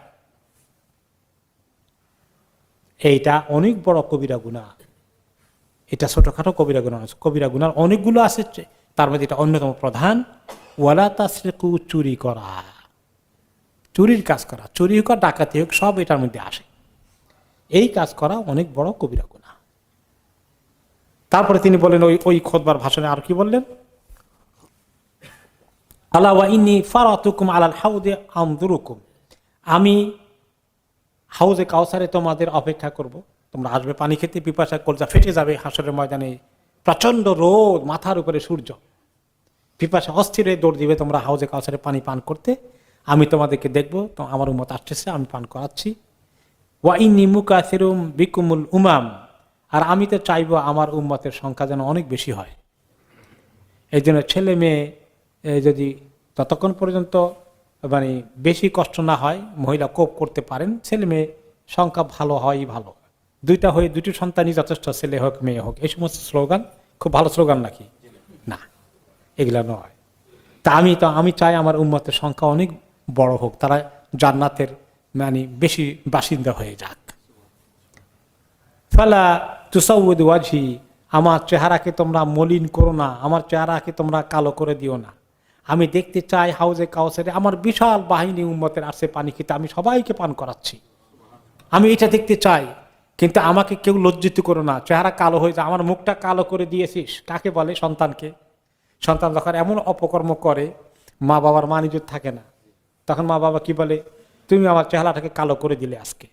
Speaker 1: এইটা অনেক বড় কবিরা গুনাহ। এটা ছোটখাটো কবিরা গুনাহ, কবিরা গুনার অনেকগুলো আছে, তার মধ্যে এটা অন্যতম প্রধান। ওয়ালা তাসরিকু, চুরি করা, চুরির কাজ করা, চুরি হোক ডাকাতি হোক সব এটার মধ্যে আসে। এই কাজ করা অনেক বড় কবিরা গুনাহ। তারপরে তিনি বলেন ওই ওই খুতবার ভাষণে আর কি বললেন, আলা ওয়া ইন্নী ফারাতুকুম আলাল হাউদে আনজুরুকুম, আমি হাউজে কাউসারে তোমাদের অপেক্ষা করব, তোমরা আসবে পানি খেতে, পিপাসা কলজা ফেটে যাবে হাসরের ময়দানে, প্রচন্ড রোদ, মাথার উপরে সূর্য, পিপাসা অস্থির হয়ে দৌড় দিবে তোমরা হাউজে কাউসারে পানি পান করতে, আমি তোমাদেরকে দেখবো, তো আমার উম্মত আসতেছে, আমি পান করাচ্ছি। ওয়া ইন্নী মুকাসিরুম বিকুমুল উমাম, আর আমি তো চাইবো আমার উম্মতের সংখ্যা যেন অনেক বেশি হয়। এই জন্য ছেলে মেয়ে যদি ততক্ষণ পর্যন্ত মানে বেশি কষ্ট না হয়, মহিলা কোপ করতে পারেন, ছেলে মেয়ে সংখ্যা ভালো হয় ভালো, দুইটা হয়ে দুটি সন্তানই যথেষ্ট, ছেলে হোক মেয়ে হোক, এই সমস্ত স্লোগান খুব ভালো স্লোগান নাকি? না, এগুলা নয়। তা আমি তো আমি চাই আমার উম্মতের সংখ্যা অনেক বড় হোক, তারা জান্নাতের মানে বেশি বাসিন্দা হয়ে যাক। ফালা তুসাউদ ওয়াজহি, আমার চেহারাকে তোমরা মলিন করো না, আমার চেহারাকে তোমরা কালো করে দিও না। আমি দেখতে চাই হাউজে কাউসারে আমার বিশাল বাহিনী উম্মতের আসছে পানি খেতে, আমি সবাইকে পান করাচ্ছি, আমি এটা দেখতে চাই। কিন্তু আমাকে কেউ লজ্জিত করো না, চেহারা কালো হয়ে যায়, আমার মুখটা কালো করে দিয়েছিস। কাকে বলে? সন্তানকে। সন্তান যখন এমন অপকর্ম করে, মা বাবার মান ইজ্জত থাকে না, তখন মা বাবা কি বলে, তুমি আমার চেহারাটাকে কালো করে দিলে, আজকে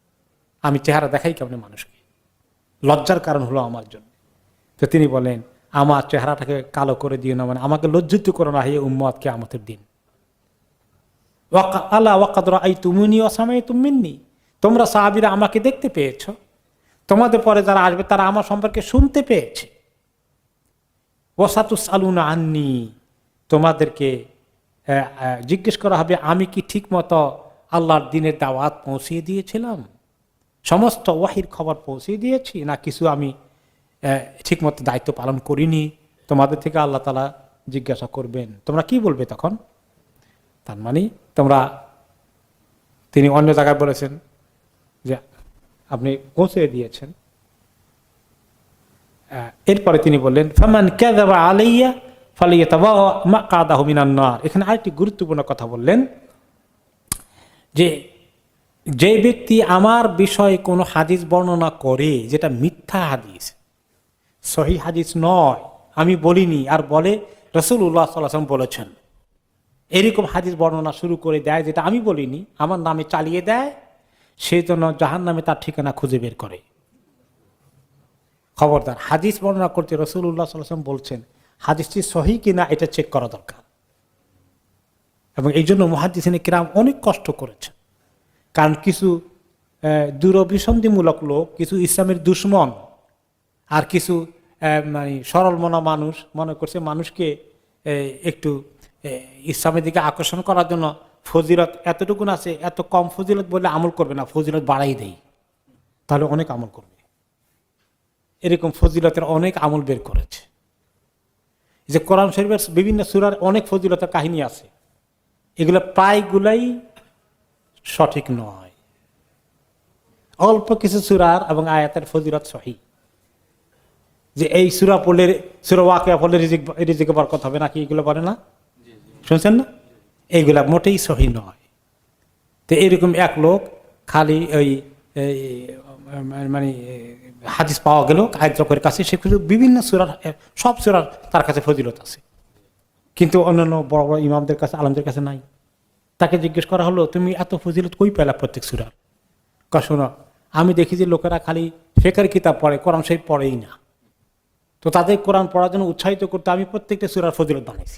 Speaker 1: আমি চেহারা দেখাই কেমন মানুষকে, লজ্জার কারণ হলো আমার জন্য। তো তিনি বলেন আমার চেহারাটাকে কালো করে দিও না, মানে আমাকে লজ্জিত করো না হে উম্মত কিয়ামতের দিন। আল্লাহ ওয়াকাদ রাআইতুমুনি ওয়া সামাইতুম মিন্নি, তোমরা সাহাবীরা আমাকে দেখতে পেয়েছো, তোমাদের পরে যারা আসবে তারা আমার সম্পর্কে শুনতে পেয়েছে। ওয়া সাতুসআলুনা আন্নি, তোমাদেরকে জিজ্ঞেস করা হবে আমি কি ঠিক মতো আল্লাহর দ্বীনের দাওয়াত পৌঁছিয়ে দিয়েছিলাম, সমস্ত ওয়াহির খবর পৌঁছিয়ে দিয়েছি, না কিছু আমি ঠিক মতো দায়িত্ব পালন করিনি, তোমাদের থেকে আল্লাহ তাআলা জিজ্ঞাসা করবেন। তোমরা কি বলবে তখন? তার মানে তোমরা, তিনি অন্য জায়গায় বলেছেন যে আপনি পৌঁছে দিয়েছেন। এরপরে তিনি বললেন ফামান কাযাবা আলাইয়া ফালিয়াতাবাওয়া মাকআদাহু মিনান নার। এখানে আরেকটি গুরুত্বপূর্ণ কথা বললেন যে যে ব্যক্তি আমার বিষয়ে কোনো হাদিস বর্ণনা করে যেটা মিথ্যা হাদিস, সহিহ হাদিস নয়, আমি বলিনি, আর বলে রাসূলুল্লাহ সাল্লাল্লাহু আলাইহি ওয়াসাল্লাম বলেছেন, এরকম হাদিস বর্ণনা শুরু করে দেয় যেটা আমি বলিনি, আমার নামে চালিয়ে দেয়, সেই জন্য জাহান্নামে তার ঠিকানা খুঁজে বের করে। খবরদার, হাদিস বর্ণনা করতে রাসূলুল্লাহ সাল্লাল্লাহু আলাইহি ওয়াসাল্লাম বলছেন, হাদিসটি সহিহ কিনা এটা চেক করা দরকার। এবং এই জন্য মুহাদ্দিসিনে কিরাম অনেক কষ্ট করেছেন, কারণ কিছু দূরভিসন্ধিমূলক লোক, কিছু ইসলামের দুশমন আর কিছু মানে সরল মনা মানুষ মনে করছে মানুষকে একটু ইসলামের দিকে আকর্ষণ করার জন্য ফজিলত এতটুকুন আছে, এত কম ফজিলত বলে আমল করবে না, ফজিলত বাড়াই দেই, তাহলে অনেক আমল করবে। এরকম ফজিলতের অনেক আমল বের করেছে। যে কোরআন শরীফের বিভিন্ন সূরার অনেক ফজিলতের কাহিনী আছে, এগুলো প্রায়গুলাই সঠিক নয়। অল্প কিছু সূরার এবং আয়াতের ফজিলত সহিহ, যে এই সূরা পড়লে, সূরা ওয়াকিয়া পড়লে রিজিক রিজিকে বরকত হবে নাকি, এগুলো বলে না, শুনছেন না? এইগুলা মোটেই সহিহ নয়। তো এরকম এক লোক খালি ওই মানে হাদিস পাওয়া গেল এক লোকের কাছে, সে বিভিন্ন সূরার সব সূরার তার কাছে ফজিলত আছে, কিন্তু অন্যান্য বড় বড় ইমামদের কাছে, আলেমদের কাছে নাই। তাকে জিজ্ঞেস করা হলো তুমি এত ফজিলত কই পেলা প্রত্যেক সূরার? কয় শোনো, আমি দেখি যে লোকেরা খালি ফিকহের কিতাব পড়ে, কোরআন শরীফ পড়েই না, তো তাদের কোরআন পড়ার জন্য উৎসাহিত করতে আমি প্রত্যেকটা সূরার ফজিলত বানাইছি।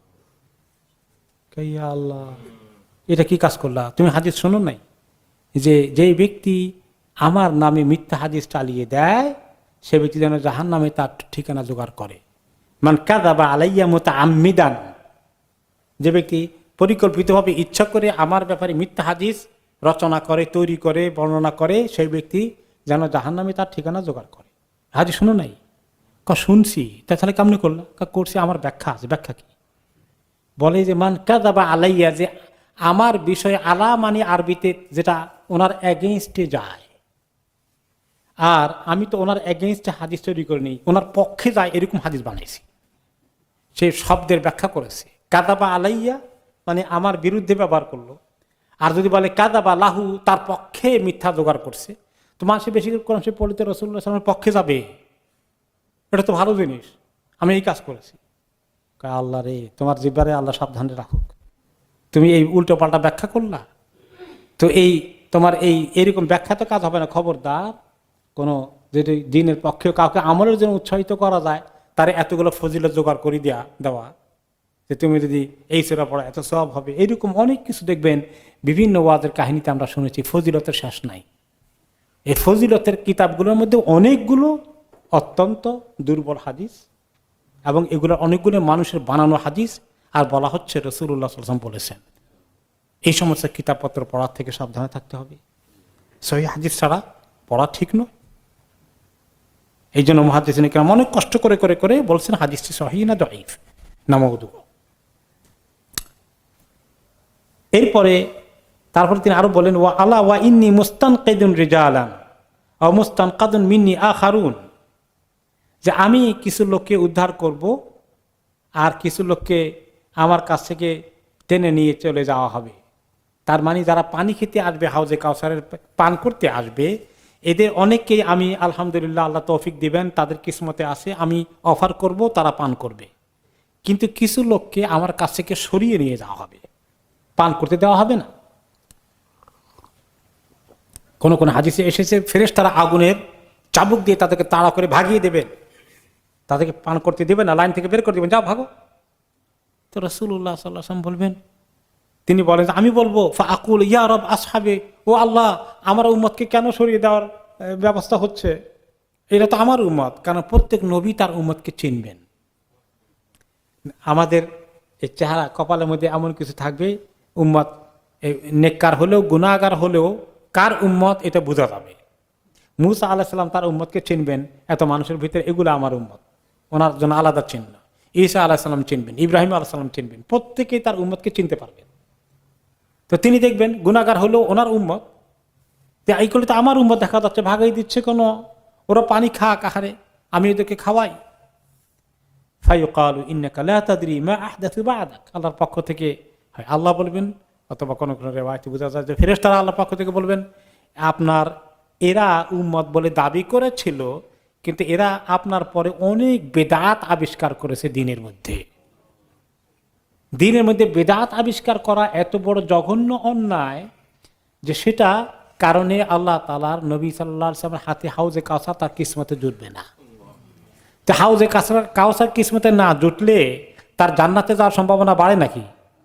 Speaker 1: আল্লাহ, এটা কি কাজ করলা? তুমি হাদিস শোনো নাই যে যেই ব্যক্তি আমার নামে মিথ্যা হাদিস চালিয়ে দেয় সে ব্যক্তি যেন জাহান্নামে তার ঠিকানা জোগাড় করে। মান কাযাবা আলাইয়া মুতাআম্মিদান, যে ব্যক্তি পরিকল্পিতভাবে ইচ্ছা করে আমার ব্যাপারে মিথ্যা হাদিস রচনা করে, তৈরি করে, বর্ণনা করে, সেই ব্যক্তি যেন জাহান্নামে তার ঠিকানা জোগাড় করে। হাদিস শোনো নাই? ক শুনছি। তাহলে কেমনি করলা? করছি, আমার ব্যাখ্যা আছে। ব্যাখ্যা কি? বলে যে মান কাযাবা আলাইয়া, যে আমার বিষয়ে, আলা মানে আরবিতে যেটা ওনার এগেইনস্টে যায়, আর আমি তো ওনার এগেইনস্টে হাদিস তৈরি করিনি, ওনার পক্ষে যায় এরকম হাদিস বানাইছি। সেই শব্দের ব্যাখ্যা করেছে। কাযাবা আলাইয়া মানে আমার বিরুদ্ধে ব্যবহার করলো, আর যদি বলে কাযাবা লাহু, তার পক্ষে মিথ্যা জোগাড় করছে, তো মানুষে বেশি কোরআন শরীফ পড়িতে রাসূলুল্লাহ সাল্লাল্লাহু আলাইহি ওয়াসাল্লামের পক্ষে যাবে, এটা তো ভালো জিনিস, আমি এই কাজ করেছি। আল্লাহ রে, তোমার জিহ্বারে আল্লাহ সাবধানে রাখুক, তুমি এই উল্টো পাল্টা ব্যাখ্যা করলা, তো এই তোমার এই এরকম ব্যাখ্যা তো কাজ হবে না। খবরদার, কোনো যদি দ্বীনের পক্ষে কাউকে আমলের জন্য উৎসাহিত করা যায়, তার এতগুলো ফজিলত জোগাড় করে দেওয়া দেওয়া যে তুমি যদি এই সূরা পড়া এত সওয়াব হবে, এইরকম অনেক কিছু দেখবেন বিভিন্ন ওয়াজের কাহিনীতে আমরা শুনেছি। ফজিলতের শেষ নাই। এই ফজিলতের কিতাবগুলোর মধ্যে অনেকগুলো অত্যন্ত দুর্বল হাদিস, এবং এগুলো অনেকগুলো মানুষের বানানো হাদিস, আর বলা হচ্ছে রাসূলুল্লাহ সাল্লাল্লাহু আলাইহি ওয়াসাল্লাম বলেছেন। এই সমস্ত কিতাবপত্র পড়ার থেকে সাবধানে থাকতে হবে। সহিহ হাদিস ছাড়া পড়া ঠিক নয়। এই জন্য মুহাদ্দিসিনে কেরাম অনেক কষ্ট করে করে করে বলছেন হাদিসটি সহিহ না দাঈফ না মাওদু। এরপরে তারপরে তিনি আরো বলেন ওয়া আলা ওয়া ইন্নী মুস্তানকিদুন রিজালান ওয়া মুস্তানকাদুন মিন্নি আখারুন, যে আমি কিছু লোককে উদ্ধার করব আর কিছু লোককে আমার কাছ থেকে টেনে নিয়ে চলে যাওয়া হবে। তার মানে যারা পানি খেতে আসবে, হাউজে কাউসারের পান করতে আসবে, এদের অনেককেই আমি আলহামদুলিল্লাহ আল্লাহ তৌফিক দিবেন, তাদের কিসমতে আছে, আমি অফার করব, তারা পান করবে। কিন্তু কিছু লোককে আমার কাছ থেকে সরিয়ে নিয়ে যাওয়া হবে, পান করতে দেওয়া হবে না। কোন কোন হাদিসে এসেছে ফেরেশতারা আগুনের চাবুক দিয়ে তাদেরকে তাড়া করে ভাগিয়ে দেবেন, তাদেরকে পান করতে দেবেন না, লাইন থেকে বের করে দেবেন, যাও ভাগো। তো রাসূলুল্লাহ সাল্লাল্লাহু আলাইহি ওয়াসাল্লাম বলবেন, তিনি বলেন আমি বলবো ফাআকুল ইয়া রব আসহাবে, ও আল্লাহ আমার উম্মতকে কেন সরিয়ে দেওয়ার ব্যবস্থা হচ্ছে, এটা তো আমার উম্মত। কারণ প্রত্যেক নবী তার উম্মতকে চিনবেন। আমাদের এই চেহারা কপালের মধ্যে এমন কিছু থাকবে, উম্মত নেককার হলেও গুনাহগার হলেও কার উম্মত এটা বোঝা যাবে। মূসা আলাইহিস সালাম তার উম্মতকে চিনবেন, এত মানুষের ভিতরে এগুলো আমার উম্মত, ওনার জন্য আলাদা চিহ্ন। ঈসা আলাইহিস সালাম চিনবেন, ইব্রাহিম আলাইহিস সালাম চিনবেন, প্রত্যেকেই তার উম্মতকে চিনতে পারবেন। তো তিনি দেখবেন গুনাহগার হলেও ওনার উম্মত, এইগুলো তো আমার উম্মত দেখা যাচ্ছে, ভাগাই দিচ্ছে কোনো, ওরা পানি খাক আহারে, আমি ওদেরকে খাওয়াই। ফায়ুকালু ইন্নাকা লা তাদরি মা আহদাথু বা'দাক, আল্লাহর পক্ষ থেকে হয় আল্লাহ বলবেন, অথবা কোনো কোনো রিওয়ায়াতে বোঝা যায় যে ফেরেশতারা আল্লাহর পক্ষ থেকে বলবেন, আপনার এরা উম্মত বলে দাবি করেছিল, কিন্তু এরা আপনার পরে অনেক বেদাত আবিষ্কার করেছে দিনের মধ্যে। দিনের মধ্যে বেদাত আবিষ্কার করা এত বড় জঘন্য অন্যায় যে সেটা কারণে আল্লাহ তাআলার নবী সাল্লাল্লাহু আলাইহি ওয়াসাল্লামের হাতে হাউজে কাউসার তার কিসমতে জুটবে না। তো হাউজে কাউসার কাউসার কিসমতে না জুটলে তার জান্নাতে যাওয়ার সম্ভাবনা বাড়ে নাকি?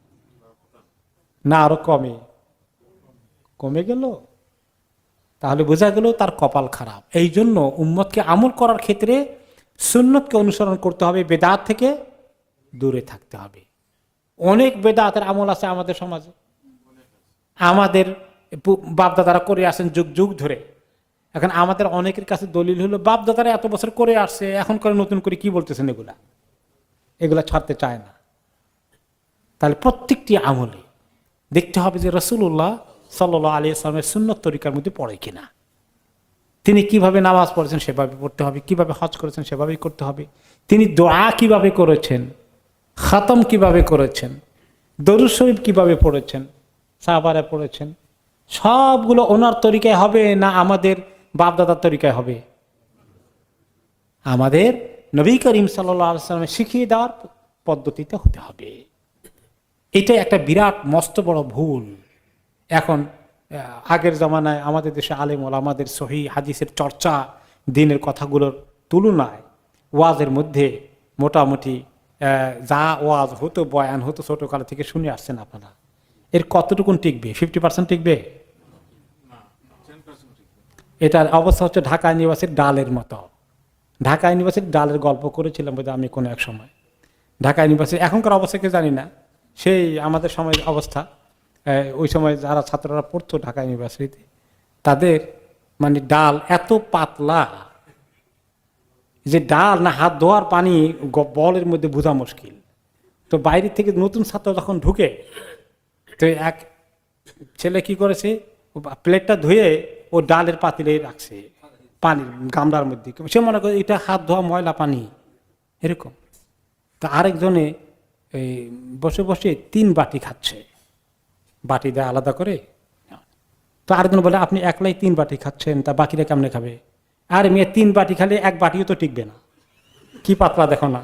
Speaker 1: না আরো কমে কমে গেল? তাহলে বোঝা গেল তার কপাল খারাপ। এই জন্য উম্মতকে আমল করার ক্ষেত্রে সুন্নতকে অনুসরণ করতে হবে, বেদাত থেকে দূরে থাকতে হবে। অনেক বেদাতের আমল আছে আমাদের সমাজে, আমাদের বাপদাদারা করে আসেন যুগ যুগ ধরে। এখন আমাদের অনেকের কাছে দলিল হলো বাপদাদারা এত বছর করে আসছে, এখন করে নতুন করে কি বলতেছেন, এগুলা এগুলা ছাড়তে চায় না। তাহলে প্রত্যেকটি আমলে দেখতে হবে যে রাসূলুল্লাহ সাল্লাল্লাহু আলাইহি ওয়াসাল্লামের সুন্নত তরিকার মধ্যে পড়ে কিনা। তিনি কিভাবে নামাজ পড়েছেন সেভাবে পড়তে হবে, কিভাবে হজ করেছেন সেভাবেই করতে হবে, তিনি দোয়া কিভাবে করেছেন, খতম কিভাবে করেছেন, দরুদ শরীফ কিভাবে পড়েছেন, সাহাবারা পড়েছেন, সবগুলো ওনার তরিকায় হবে না আমাদের বাপদাদার তরিকায় হবে? আমাদের নবী করিম সাল্লাল্লাহু আলাইহি ওয়াসাল্লামের শিখিয়ে দেওয়ার পদ্ধতিতে হতে হবে। এটা একটা বিরাট মস্ত বড় ভুল। এখন আগের জামানায় আমাদের দেশে আলেম ওলামাদের সহিহ হাদিসের চর্চা দিনের কথাগুলোর তুলনায় ওয়াজের মধ্যে মোটামুটি যা ওয়াজ হতো, বয়ান হতো ছোটকাল থেকে শুনে আসছেন আপনারা, এর কতটুকুন টিকবে? ফিফটি পার্সেন্ট টিকবে? এটার অবস্থা হচ্ছে ঢাকা ইউনিভার্সিটির ডালের মতো। ঢাকা ইউনিভার্সিটির ডালের গল্প করেছিলাম বোধহয় আমি কোনো এক সময়। ঢাকা ইউনিভার্সিটি এখনকার অবস্থা কি জানি না, সেই আমাদের সময়ের অবস্থা, ওই সময় যারা ছাত্ররা পড়তো ঢাকা ইউনিভার্সিটিতে, তাদের মানে ডাল এত পাতলা যে ডাল না হাত ধোয়ার পানি বলের মধ্যে বোঝা মুশকিল। তো বাইরে থেকে নতুন ছাত্র যখন ঢুকে, তো এক ছেলে কি করেছে, প্লেটটা ধুয়ে ও ডালের পাতিলে রাখছে পানির গামলার মধ্যে, সে মনে করে এটা হাত ধোয়া ময়লা পানি এরকম। তা আরেকজনে এই বসে বসে তিন বাটি খাচ্ছে, বাটি দেয় আলাদা করে। তো আরেকজন বলে আপনি একলাই তিন বাটি খাচ্ছেন, তা বাকিরা কেমনে খাবে? আর মেয়ে তিন বাটি খালে এক বাটিও তো টিকবে না, কি পাতলা দেখো না।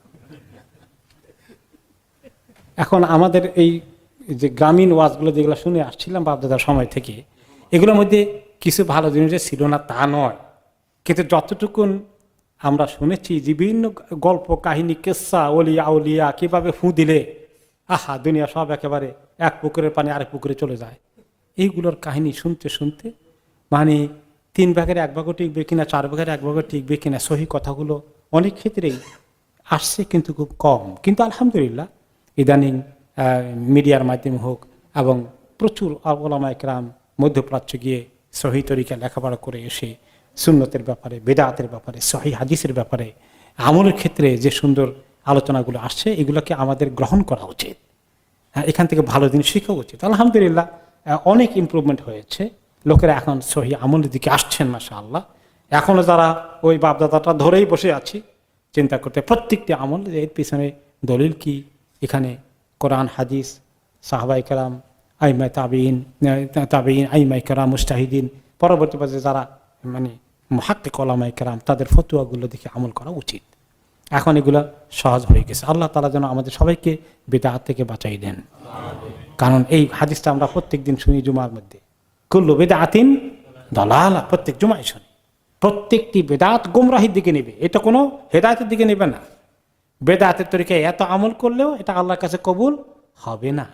Speaker 1: এখন আমাদের এই যে গ্রামীণ ওয়াজগুলো যেগুলো শুনে আসছিলাম বাপদাদার সময় থেকে, এগুলোর মধ্যে কিছু ভালো জিনিস ছিল না তা নয়, কিন্তু যতটুকুন আমরা শুনেছি বিভিন্ন গল্প কাহিনী কেসা ওলিয়া আউলিয়া কিভাবে ফু দিলে আহা দুনিয়া সব একেবারে এক পুকুরের পানি আরেক পুকুরে চলে যায়, এইগুলোর কাহিনী শুনতে শুনতে মানে তিন ভাগের এক ভাগও টিকবে কিনা, চার ভাগের এক ভাগও টিকবে কিনা, সহি কথাগুলো অনেক ক্ষেত্রেই আসছে কিন্তু খুব কম। কিন্তু আলহামদুলিল্লাহ ইদানিং মিডিয়ার মাধ্যমে হোক এবং প্রচুর ওলামা একরাম মধ্যপ্রাচ্য গিয়ে সহি তরিকা লেখাপড়া করে এসে সুন্নতের ব্যাপারে, বেদাতের ব্যাপারে, সহি হাদিসের ব্যাপারে, আমলের ক্ষেত্রে যে সুন্দর আলোচনাগুলো আসছে, এগুলোকে আমাদের গ্রহণ করা উচিত। হ্যাঁ, এখান থেকে ভালো জিনিস শেখা উচিত। আলহামদুলিল্লাহ অনেক ইমপ্রুভমেন্ট হয়েছে, লোকেরা এখন সহি আমলের দিকে আসছেন মাশাআল্লাহ। এখনও যারা ওই বাপদাদাটা ধরেই বসে আছি চিন্তা করতে, প্রত্যেকটি আমল এর পিছনে দলিল কি, এখানে কোরআন হাদিস, সাহাবায়ে কেরাম, আইমায়ে তাবিঈন তাবিঈন আইমায়ে কেরাম, মুজতাহিদিন, পরবর্তী পর্যায়ে যারা মানে মুহাক্কিক ওলামায়ে কেরাম, তাদের ফতোয়াগুলো দেখে আমল করা উচিত। এখন এগুলো সহজ হয়ে গেছে। আল্লাহ তাআলা যেন আমাদের সবাইকে বিদআত থেকে বাঁচাই দেন। কারণ এই হাদিসটা আমরা প্রত্যেক দিন শুনি জুমার মধ্যে, কুল্লু বিদআতিন দালালা, প্রত্যেক জুমায় শুনি। প্রত্যেকটি বেদাত গোমরাহির দিকে নেবে, এটা কোনো হেদায়েতের দিকে নেবে না। বেদাতের তরিকায় এত আমল করলেও এটা আল্লাহর কাছে কবুল হবে না।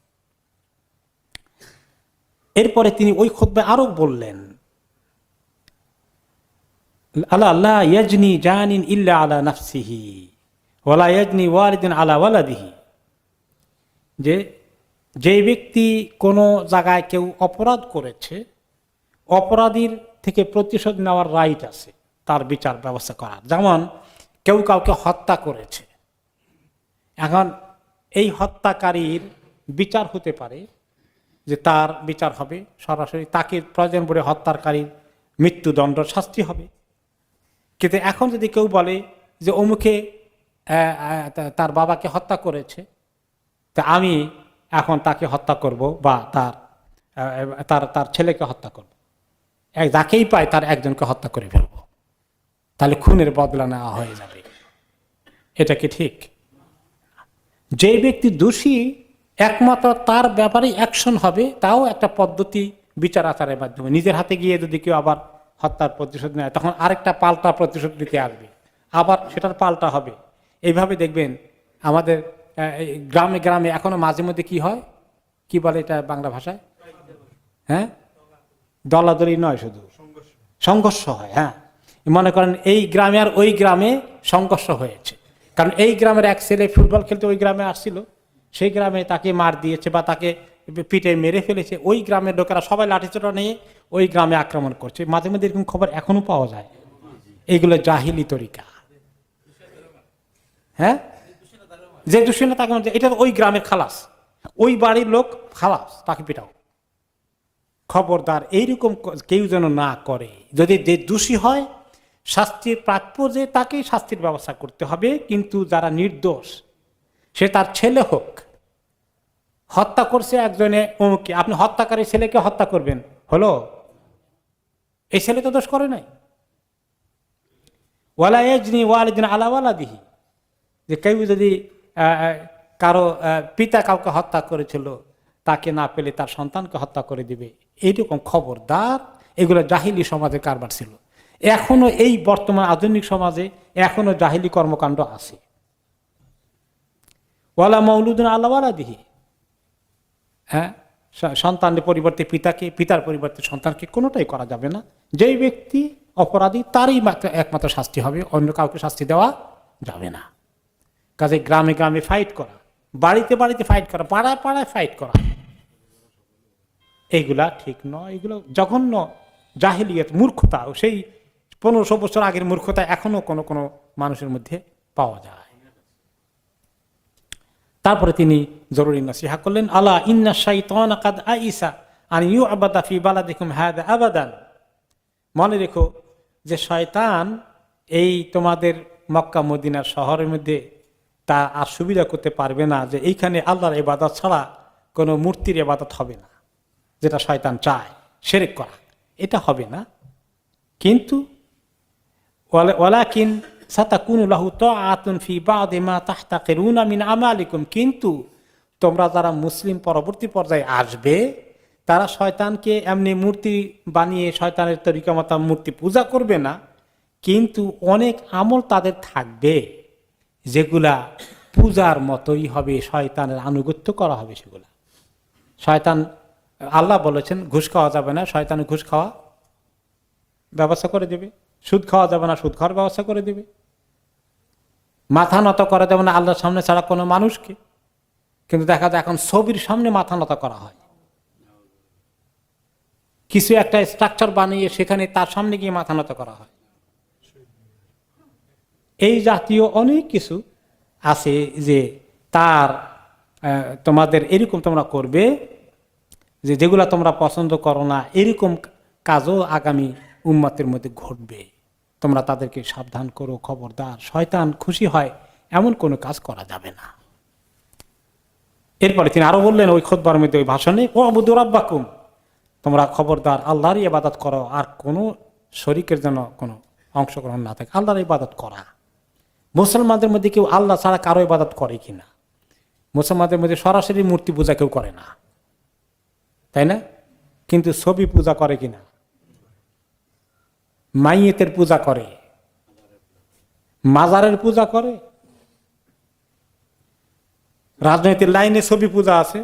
Speaker 1: এরপরে তিনি ওই খুতবায় আরো বললেন, আল্লাহ লা ইয়াজনি জানিন ইল্লা আলা নাফসিহি ওয়ালা ইয়াজনি ওয়ালিদিন আলা ওয়ালাদিহি, যে যে ব্যক্তি কোনো জায়গায় কেউ অপরাধ করেছে, অপরাধীর থেকে প্রতিশোধ নেওয়ার রাইট আছে, তার বিচার ব্যবস্থা করার। যেমন কেউ কাউকে হত্যা করেছে, এখন এই হত্যাকারীর বিচার হতে পারে যে তার বিচার হবে সরাসরি, তাকে প্রয়োজন পড়ে হত্যাকারীর মৃত্যুদণ্ড শাস্তি হবে। কিন্তু এখন যদি কেউ বলে যে অমুকে তার বাবাকে হত্যা করেছে, তা আমি এখন তাকে হত্যা করব বা তার তার তার ছেলেকে হত্যা করব, এক যাকেই পায় তার একজনকে হত্যা করে ফেলব, তাহলে খুনের বদলা নেওয়া হয়ে যাবে। এটা কি ঠিক? যে ব্যক্তি দোষী একমাত্র তার ব্যাপারে অ্যাকশন হবে, তাও একটা পদ্ধতি বিচার আচারের মাধ্যমে। নিজের হাতে গিয়ে যদি কেউ আবার হত্যার প্রতিশোধ নেয়, তখন আরেকটা পাল্টা প্রতিশোধ নিতে আসবে, আবার সেটার পাল্টা হবে। এইভাবে দেখবেন আমাদের গ্রামে গ্রামে এখনো মাঝে মধ্যে কি হয়, কি বলে এটা বাংলা ভাষায়, হ্যাঁ দলাদলি নয়, শুধু সংঘর্ষ হয়। হ্যাঁ, মনে করেন এই গ্রামে আর ওই গ্রামে সংঘর্ষ হয়েছে, কারণ এই গ্রামের এক ছেলে ফুটবল খেলতে ওই গ্রামে আসছিল, সেই গ্রামে তাকে মার দিয়েছে বা তাকে পিঠে মেরে ফেলেছে, ওই গ্রামের লোকেরা সবাই লাঠিচোটা নিয়ে ওই গ্রামে আক্রমণ করছে। মাঝে মধ্যে এরকম খবর এখনো পাওয়া যায়। এইগুলো জাহিলি তরিকা। হ্যাঁ, যে দোষী না তাকে, এটা ওই গ্রামের খালাস, ওই বাড়ির লোক খালাস, তাকে পিটাও। খবরদার এইরকম কেউ যেন না করে। যদি যে দোষী হয় শাস্তির প্রাপ্য, যে তাকে শাস্তির ব্যবস্থা করতে হবে। কিন্তু যারা নির্দোষ, সে তার ছেলে হোক, হত্যা করছে একজনে অমুকে, আপনি হত্যাকারী ছেলেকে হত্যা করবেন, হলো? এই ছেলে তো দোষ করে নাই। ওয়ালা ইয়াজনি ওয়ালিদিন আলা ওয়ালাদিহি, যে কেউ যদি কারো পিতা কাউকে হত্যা করেছিল, তাকে না পেলে তার সন্তানকে হত্যা করে দিবে, এইরকম খবরদার। এগুলো জাহিলি সমাজে কারবার ছিল। এখনো এই বর্তমান আধুনিক সমাজে এখনো জাহিলি কর্মকাণ্ড আছে। ওয়ালা মাউলুদুন আলা ওয়ালাদিহি, হ্যাঁ, সন্তানের পরিবর্তে পিতাকে, পিতার পরিবর্তে সন্তানকে, কোনোটাই করা যাবে না। যেই ব্যক্তি অপরাধী তারই মাত্র একমাত্র শাস্তি হবে, অন্য কাউকে শাস্তি দেওয়া যাবে না। কাজে গ্রামে গ্রামে ফাইট করা, বাড়িতে বাড়িতে ফাইট করা, পাড়ায় পাড়ায় ফাইট করা, এইগুলা ঠিক নয়। এগুলো জঘন্য জাহিলিয়াত, মূর্খতা। সেই পনেরোশো বছর আগের মূর্খতা এখনো কোনো কোনো মানুষের মধ্যে পাওয়া যায়। তারপরে তিনি জরুরি নসিহা করলেন, আলা ইন্না শাইতান কাদ আইসা আন ইউআবাদা ফি বালাদিকুম হাযা আবাদান। মনে রেখো যে শয়তান এই তোমাদের মক্কা মদিনার শহরের মধ্যে তা আর সুবিধা করতে পারবে না, যে এইখানে আল্লাহর ইবাদত ছাড়া কোনো মূর্তির ইবাদত হবে না, যেটা শয়তান চায়, শিরক করা, এটা হবে না। কিন্তু ওয়ালাকিন সাতাকুনু লাহু তাআতুন ফি বাদি মা তাহতাকিরুনা মিন আমালিকুম, কিন্তু তোমরা যারা মুসলিম পরবর্তী পর্যায়ে আসবে, তারা শয়তানকে এমনি মূর্তি বানিয়ে শয়তানের তরিকা মতো মূর্তি পূজা করবে না, কিন্তু অনেক আমল তাদের থাকবে যেগুলা পূজার মতোই হবে, শয়তানের আনুগত্য করা হবে সেগুলা। শয়তান, আল্লাহ বলেছেন ঘুষ খাওয়া যাবে না, শয়তানের ঘুষ খাওয়া ব্যবস্থা করে দেবে। সুদ খাওয়া যাবে না, সুদ খাওয়ার ব্যবস্থা করে দেবে। মাথা নত করা যাবে না আল্লাহর সামনে ছাড়া কোনো মানুষকে, কিন্তু দেখা যায় এখন ছবির সামনে মাথা নত করা হয়। কিছু একটা স্ট্রাকচার বানিয়ে সেখানে তার সামনে গিয়ে মাথা নত করা হয়। এই জাতীয় অনেক কিছু আছে যে তার তোমাদের এরকম তোমরা করবে, যে যেগুলা তোমরা পছন্দ করো না, এরকম কাজও আগামী উম্মতের মধ্যে ঘটবে। তোমরা তাদেরকে সাবধান করো, খবরদার। শয়তান খুশি হয় এমন কোনো কাজ করা যাবে না। এরপরে তিনি আরো বললেন ওই খুতবার মধ্যে, ওই ভাষণে, ও আবুদু রাব্বাকুম, তোমরা খবরদার আল্লাহরই ইবাদত করো, আর কোনো শরীকের জন্য কোনো অংশগ্রহণ না থাকে। আল্লাহর ইবাদত করা। মুসলমানদের মধ্যে কেউ আল্লাহ ছাড়া কারো ইবাদত করে কিনা? মুসলমানদের মধ্যে সরাসরি মূর্তি পূজা কেউ করে না, তাই না? কিন্তু ছবি পূজা করে কিনা? মাইয়েতের পূজা করে, মাজারের পূজা করে, রাজনৈতিক লাইনে ছবি পূজা আছে,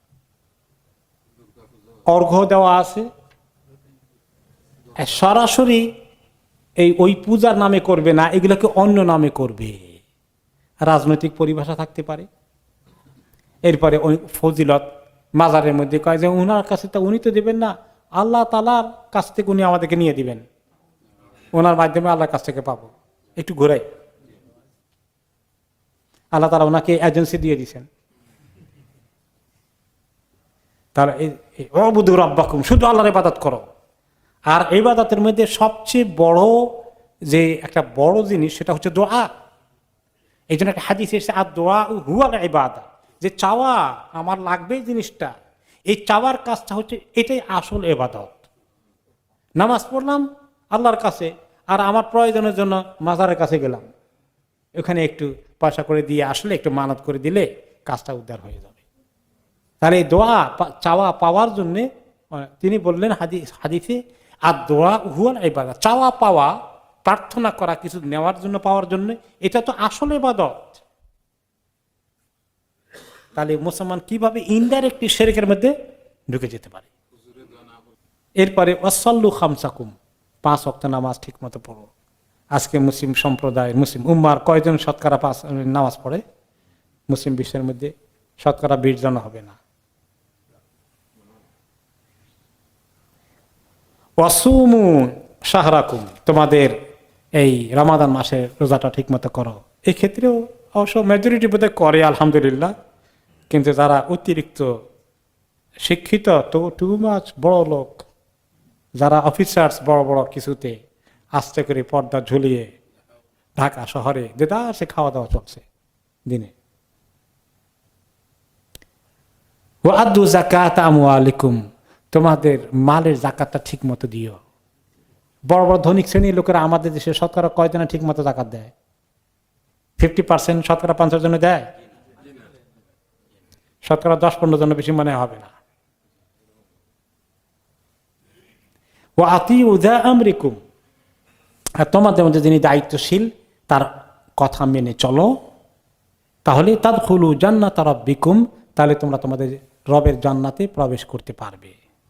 Speaker 1: অর্ঘ্য দেওয়া আছে, সরাসরি এই ওই পূজার নামে করবে না, এগুলোকে অন্য নামে করবে। রাজনৈতিক পরিভাষা থাকতে পারে। এরপরে ওই ফজিলত মাজারের মধ্যে কয় যে উনার কাছে তো উনি তো দেবেন না, আল্লাহ তাআলার কাছ থেকে উনি আমাদেরকে নিয়ে দিবেন, ওনার মাধ্যমে আল্লাহর কাছ থেকে পাবো। একটু ঘুরাই, আল্লাহ তাআলা ওনাকে এজেন্সি দিয়ে দিয়েছেন। তাহলে ওয়াবুদু রাব্বাকুম, শুধু আল্লাহর ইবাদত করো। আর এই ইবাদতের মধ্যে সবচেয়ে বড় যে একটা বড় জিনিস সেটা হচ্ছে দোয়া। এই জন্য একটা হাদিস এসেছে, আর দোয়া হুয়াল ইবাদা, যে চাওয়া আমার লাগবে জিনিসটা, এই চাওয়ার কাজটা হচ্ছে এটাই আসল ইবাদত। নামাজ পড়লাম আল্লাহর কাছে, আর আমার প্রয়োজনের জন্য মাজারের কাছে গেলাম, ওখানে একটু পয়সা করে দিয়ে আসলে একটু মানত করে দিলে কাজটা উদ্ধার হয়ে যাবে। তাহলে এই দোয়া চাওয়া পাওয়ার জন্য তিনি বললেন হাদিস হাদিসে, আর দোয়া হুয়াল ইবাদত, চাওয়া পাওয়া, প্রার্থনা করা কিছু নেওয়ার জন্য, পাওয়ার জন্য, এটা তো আসলে ইবাদত। তাহলে মুসলমান কিভাবে ইনডাইরেক্টলি শিরকের মধ্যে ঢুকে যেতে পারে? এরপরে ওয়াসাল্লু খামসাকুম, পাঁচ ওয়াক্ত নামাজ ঠিক মতো পড়ো। আজকে মুসলিম সম্প্রদায়, মুসলিম উম্মার কয়জন শতকরা পাঁচ নামাজ পড়ে? মুসলিম বিশ্বের মধ্যে শতকরা বিশ জন হবে না। ওয়াসুমু শাহরাকুম, তোমাদের এই রমাদান মাসের রোজাটা ঠিক মতো করো। এই ক্ষেত্রেও অবশ্য মেজরিটি বোধহয় করে আলহামদুলিল্লাহ, কিন্তু যারা অতিরিক্ত শিক্ষিত, তো টু মাছ বড় লোক, যারা অফিসার্স বড় বড় কিছুতে আস্তে করে পর্দা ঝুলিয়ে ঢাকা শহরে দেদারসে খাওয়া দাওয়া চলছে দিনে। ওয়াদু যাকাত আমওয়ালিকুম, তোমাদের মালের যাকাতটা ঠিক মতো দিও। বড় বড় ধনিক শ্রেণীর লোকেরা আমাদের দেশে শতকরা কয়জনে ঠিক মতো যাকাত দেয়? ফিফটি পার্সেন্ট শতকরা পঞ্চাশ জনে দেয়, শতকরা দশ পনেরো জনের বেশি মনে হবে না। ও আতিউ যা আমরিকুম, আর তোমাদের মধ্যে যিনি দায়িত্বশীল তার কথা মেনে চলো, তাহলে তাদখুলু জান্নাত রাব্বিকুম, তাহলে তোমরা তোমাদের রবের জান্নাতে প্রবেশ করতে পারবে।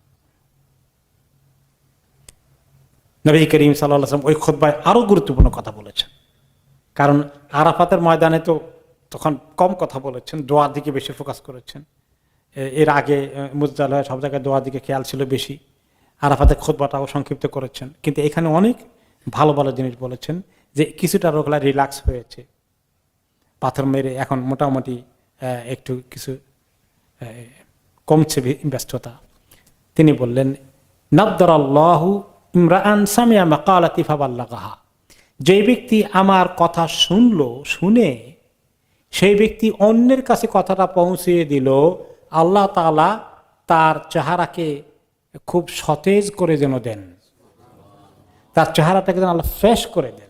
Speaker 1: নবী করিম সাল্লাল্লাহু আলাইহি ওয়াসাল্লাম ওই খুতবায় আরো গুরুত্বপূর্ণ কথা বলেছেন, কারণ আরাফাতের ময়দানে তো তখন কম কথা বলেছেন, দোয়ার দিকে বেশি ফোকাস করেছেন। এর আগে মুজদালিফা সব জায়গায় দোয়ার দিকে খেয়াল ছিল বেশি, আরাফাতের খুতবাটাও সংক্ষিপ্ত করেছেন, কিন্তু এখানে অনেক ভালো ভালো জিনিস বলেছেন, যে কিছুটা রোগলা রিল্যাক্স হয়েছে, পাথর মেরে এখন মোটামুটি একটু কিছু কমছে ব্যস্ততা। তিনি বললেন, নাদ্দারাল্লাহু ইমরাআন সামিআ মাকালাতি ফাবাল্লাগাহা, যে ব্যক্তি আমার কথা শুনলো, শুনে সেই ব্যক্তি অন্যের কাছে কথাটা পৌঁছিয়ে দিল, আল্লাহ তাআলা তার চেহারাকে খুব সতেজ করে যেন দেন, তার চেহারাটাকে যেন আল্লাহ ফ্রেশ করে দেন,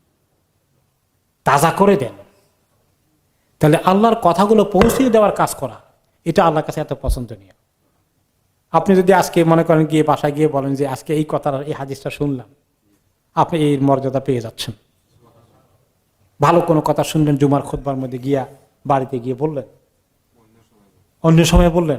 Speaker 1: তাজা করে দেন। তাহলে আল্লাহর কথাগুলো পৌঁছিয়ে দেওয়ার কাজ করা, এটা আল্লাহর কাছে এত পছন্দনীয়। আপনি যদি আজকে মনে করেন গিয়ে বাসায় গিয়ে বলেন যে আজকে এই কথাটা, এই হাদিসটা শুনলাম, আপনি এই মর্যাদা পেয়ে যাচ্ছেন। ভালো কোনো কথা শুনলেন জুমার খুতবার মধ্যে গিয়া, বাড়িতে গিয়ে বললেন, অন্য সময় বললেন,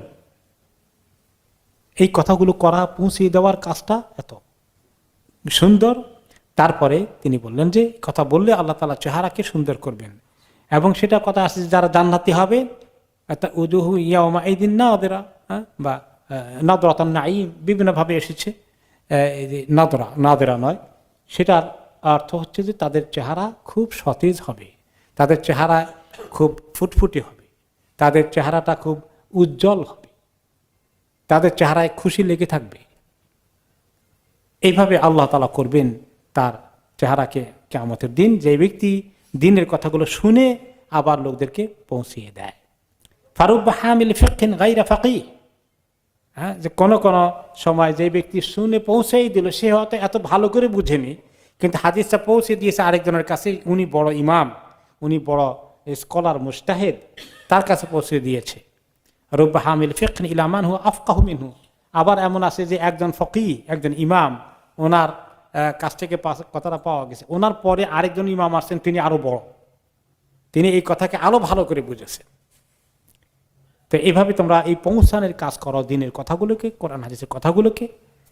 Speaker 1: এই কথাগুলো করা, পৌঁছিয়ে দেওয়ার কাজটা এত সুন্দর। তারপরে তিনি বললেন যে কথা বললে আল্লাহ তাআলা চেহারাকে সুন্দর করবেন, এবং সেটা কথা আছে যারা জান্নাতি হবে, উজুহু ইয়াউমা ইদিন নাদিরা, বা নাদরাতুন নাঈম, বিভিন্নভাবে এসেছে। নাদরা নাদিরা নয়, সেটার অর্থ হচ্ছে যে তাদের চেহারা খুব সতেজ হবে, তাদের চেহারা খুব ফুটফুটে হবে, তাদের চেহারাটা খুব উজ্জ্বল হবে, তাদের চেহারায় খুশি লেগে থাকবে। এইভাবে আল্লাহ তাআলা করবেন তার চেহারাকে কিয়ামতের দিন, যে ব্যক্তি দিনের কথাগুলো শুনে আবার লোকদেরকে পৌঁছিয়ে দেয়। ফারুব্বা হামিল ফিকহিন গায়রা ফাকিহ, হ্যাঁ, যে কোনো কোনো সময় যে ব্যক্তি শুনে পৌঁছেই দিল, সে হয়তো এত ভালো করে বুঝেনি, কিন্তু হাদিসটা পৌঁছে দিয়েছে আরেকজনের কাছে, উনি বড় ইমাম, উনি বড় স্কলার মুজতাহিদ, তার কাছে পৌঁছে দিয়েছে। রুব্বা হামিল ফিকহিন ইলা মান হুয়া আফকাহু মিনহু, আবার এমন আছে যে একজন ফকিহ, একজন ইমাম, ওনার কাছ থেকে কথাটা পাওয়া গেছে। ওনার পরে আরেকজন ইমাম আসছেন, তিনি আরো বড়, তিনি এই কথাকে আরো ভালো করে বুঝেছেন। তো এইভাবে তোমরা এই পৌঁছানোর কাজ করো, দিনের কথাগুলোকে, কোরআন হাদিসের কথাগুলোকে।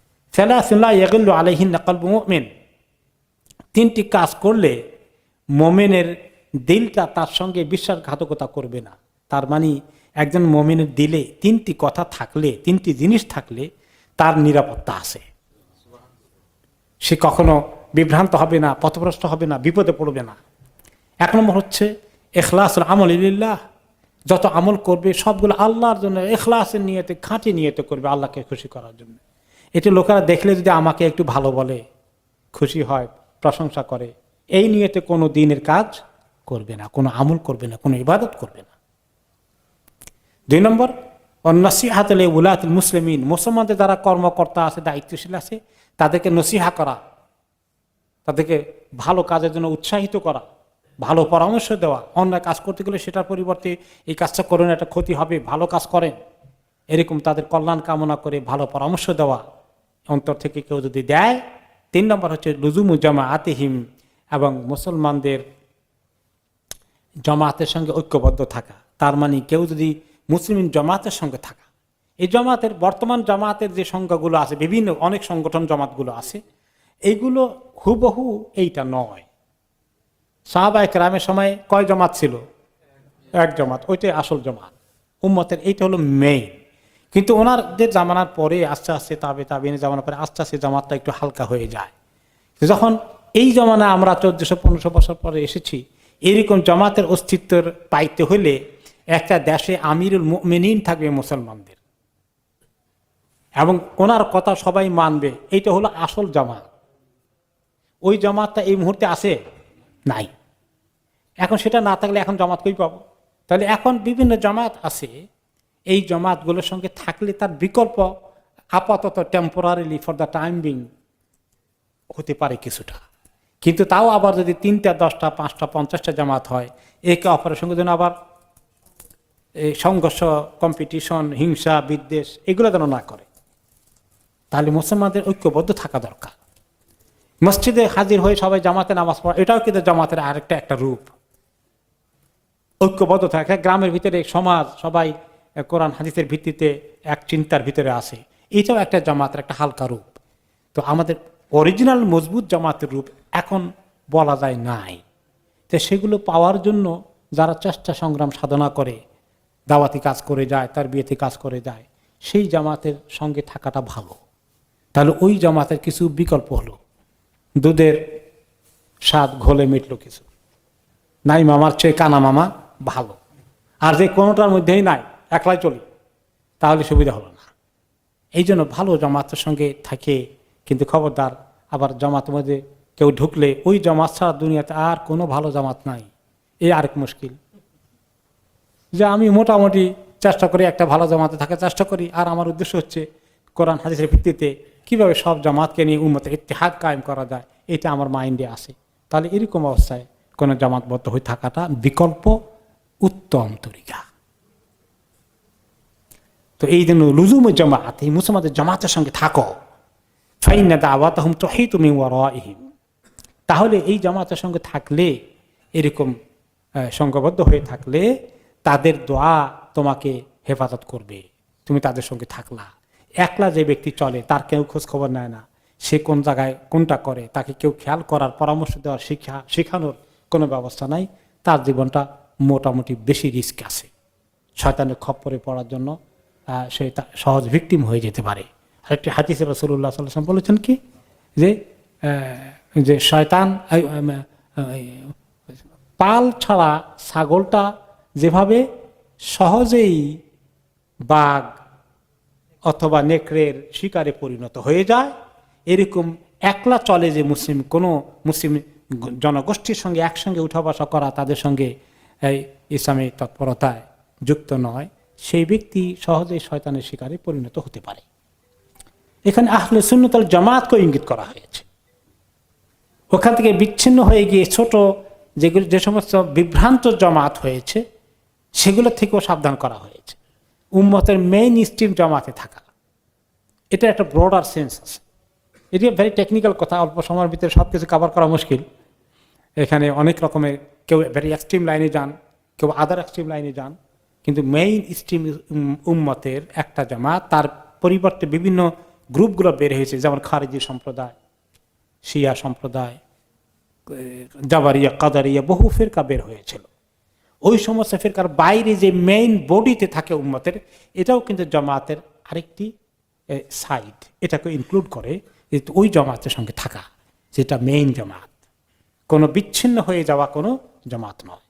Speaker 1: তিনটি কাজ করলে মোমেনের দিলটা তার সঙ্গে বিশ্বাসঘাতকতা করবে না। তার মানে একজন মোমেনের দিলে তিনটি কথা থাকলে, তিনটি জিনিস থাকলে তার নিরাপত্তা আছে। সে কখনো বিভ্রান্ত হবে না, পথভ্রষ্ট হবে না, বিপদে পড়বে না। এক নম্বর হচ্ছে ইখলাসুল আমল লিল্লাহ। যত আমল করবে সবগুলো আল্লাহর জন্য, ইখলাসের নিয়তে, খাঁটি নিয়তে করবে, আল্লাহকে খুশি করার জন্য। এটা লোকেরা দেখলে যদি আমাকে একটু ভালো বলে, খুশি হয়, প্রশংসা করে, এই নিয়তে কোনো দিনের কাজ করবে না, কোনো আমল করবে না, কোনো ইবাদত করবে না। দুই নম্বর নসিহাতুল উলাতুল মুসলিমিন, মুসলমানদের যারা কর্মকর্তা আছে, দায়িত্বশীল আছে, তাদেরকে নসিহা করা, তাদেরকে ভালো কাজের জন্য উৎসাহিত করা, ভালো পরামর্শ দেওয়া। অন্যায় কাজ করতে গেলে সেটার পরিবর্তে এই কাজটা করেন, একটা ক্ষতি হবে, ভালো কাজ করেন, এরকম তাদের কল্যাণ কামনা করে ভালো পরামর্শ দেওয়া অন্তর থেকে কেউ যদি দেয়। তিন নম্বর হচ্ছে লুজুমু জামাআতিহিম, এবং মুসলমানদের জামাতের সঙ্গে ঐক্যবদ্ধ থাকা। তার মানে কেউ যদি মুসলিম জামাতের সঙ্গে থাকা, এই জামাতের বর্তমান জামাতের যে সংখ্যাগুলো আছে, বিভিন্ন অনেক সংগঠন জামাতগুলো আছে, এইগুলো হুবহু এইটা নয়। সাহাবায়ে কেরামের সময় কয় জামাত ছিল? এক জামাত, ওইটাই আসল জামাত উম্মতের, এইটা হলো মেইন। কিন্তু ওনাদের জামানার পরে আস্তে আস্তে তাবে তাবিনের জামানার পরে আস্তে আস্তে জামাতটা একটু হালকা হয়ে যায়। যখন এই জামানা আমরা চোদ্দশো পনেরোশো বছর পরে এসেছি, এরকম জামাতের অস্তিত্বের পাইতে হলে একটা দেশে আমিরুল মুমিনিন থাকবে মুসলমানদের, এবং ওনার কথা সবাই মানবে, এইটা হলো আসল জামাত। ওই জামাতটা এই মুহূর্তে আছে নাই। এখন সেটা না থাকলে এখন জামাত কই পাবো? তাহলে এখন বিভিন্ন জামাত আছে, এই জামাতগুলোর সঙ্গে থাকলে তার বিকল্প আপাতত temporarily for the time being হতে পারে কিছুটা। কিন্তু তাও আবার যদি তিনটা, দশটা, পাঁচটা, পঞ্চাশটা জামাত হয়, একে অপরের সঙ্গে যেন আবার এই সংঘর্ষ, কম্পিটিশন, হিংসা, বিদ্বেষ এগুলো যেন না করে। তাহলে মুসলমানদের ঐক্যবদ্ধ থাকা দরকার। মসজিদে হাজির হয়ে সবাই জামাতে নামাজ পড়া, এটাও কিন্তু জামাতের আরেকটা একটা রূপ। ঐক্যবদ্ধ থাকে, গ্রামের ভিতরে সমাজ সবাই কোরআন হাদিসের ভিত্তিতে এক চিন্তার ভিতরে আসে, এটাও একটা জামাতের একটা হালকা রূপ। তো আমাদের অরিজিনাল মজবুত জামাতের রূপ এখন বলা যায় নাই। তো সেগুলো পাওয়ার জন্য যারা চেষ্টা সংগ্রাম সাধনা করে, দাওয়াতি কাজ করে যায়, তার বিয়েতে কাজ করে যায়, সেই জামাতের সঙ্গে থাকাটা ভালো। তাহলে ওই জামাতের কিছু বিকল্প হলো, দুধের স্বাদ ঘোলে মিটলো কিছু, নাই মামার চেয়ে কানা মামা ভালো। আর যে কোনোটার মধ্যেই নাই, একলাই চলি, তাহলে সুবিধা হলো না। এই জন্য ভালো জামাতের সঙ্গে থাকে, কিন্তু খবরদার আবার জামাতের মধ্যে কেউ ঢুকলে ওই জামাত ছাড়া দুনিয়াতে আর কোনো ভালো জামাত নাই, এই আরেক মুশকিল। যে আমি মোটামুটি চেষ্টা করি একটা ভালো জামাতে থাকার চেষ্টা করি, আর আমার উদ্দেশ্য হচ্ছে কোরআন হাদিসের ভিত্তিতে কিভাবে সব জামাতকে নিয়ে উম্মতের ইত্তেহাদ কায়েম করা যায়, এটা আমার মাইন্ডে আসে। তাহলে এরকম অবস্থায় কোনো জামাতবদ্ধ হয়ে থাকাটা বিকল্প উত্তম তরিকা। তো এই জন্য লুজুম জামাত, এই মুসলমানদের জামাতের সঙ্গে থাকো, ফাইন্না দাওয়াতাহুম তুহিতু মিন ওয়ারাইহিম। তাহলে এই জামাতের সঙ্গে থাকলে, এরকম সংঘবদ্ধ হয়ে থাকলে, তাদের দোয়া তোমাকে হেফাজত করবে। তুমি তাদের সঙ্গে থাকলা। একলা যে ব্যক্তি চলে, তার কেউ খোঁজ খবর নেয় না, সে কোন জায়গায় কোনটা করে, তাকে কেউ খেয়াল করার, পরামর্শ দেওয়ার, শিক্ষা শেখানোর কোনো ব্যবস্থা নাই, তার জীবনটা মোটামুটি বেশি রিস্ক আছে। শয়তানের খপ্পরে পড়ার জন্য সে সহজ ভিকটিম হয়ে যেতে পারে। আরেকটি হাদিসে রাসূলুল্লাহ সাল্লাল্লাহু আলাইহি ওয়াসাল্লাম বলেছেন কি, যে যে শয়তান পাল ছাড়া ছাগলটা যেভাবে সহজেই বাঘ অথবা নেকড়ের শিকারে পরিণত হয়ে যায়, এরকম একলা চলে যে মুসলিম, কোনো মুসলিম জনগোষ্ঠীর সঙ্গে একসঙ্গে উঠা বসা করা, তাদের সঙ্গে এই ইসলামী তৎপরতায় যুক্ত নয়, সেই ব্যক্তি সহজেই শয়তানের শিকারে পরিণত হতে পারে। এখানে আহলে সুন্নাত ওয়াল জামাতকে ইঙ্গিত করা হয়েছে। ওখান থেকে বিচ্ছিন্ন হয়ে গিয়ে ছোট যেগুলো, যে সমস্ত বিভ্রান্ত জামাত হয়েছে, সেগুলো থেকেও সাবধান করা হয়েছে। উম্মতের মেইন স্ট্রিম জামাতে থাকা, এটা একটা ব্রডার সেন্স আছে। এটি ভেরি টেকনিক্যাল কথা, অল্প সময়ের ভিতরে সব কিছু কভার করা মুশকিল। এখানে অনেক রকমের, কেউ ভেরি এক্সট্রিম লাইনে যান, কেউ আদার এক্সট্রিম লাইনে যান, কিন্তু মেইন স্ট্রিম উম্মতের একটা জামাত, তার পরিবর্তে বিভিন্ন গ্রুপগুলো বের হয়েছে, যেমন খারিজি সম্প্রদায়, শিয়া সম্প্রদায়, জাবারিয়া, কাদারিয়া, বহু ফিরকা বের হয়েছিল। ওই সমস্ত ফিরকার বাইরে যে মেইন বডিতে থাকে উম্মতের, এটাও কিন্তু জামাতের আরেকটি সাইড, এটাকে ইনক্লুড করে ওই জামাতের সঙ্গে থাকা, যেটা মেইন জামাত, কোনো বিচ্ছিন্ন হয়ে যাওয়া কোনো জামাত নয়।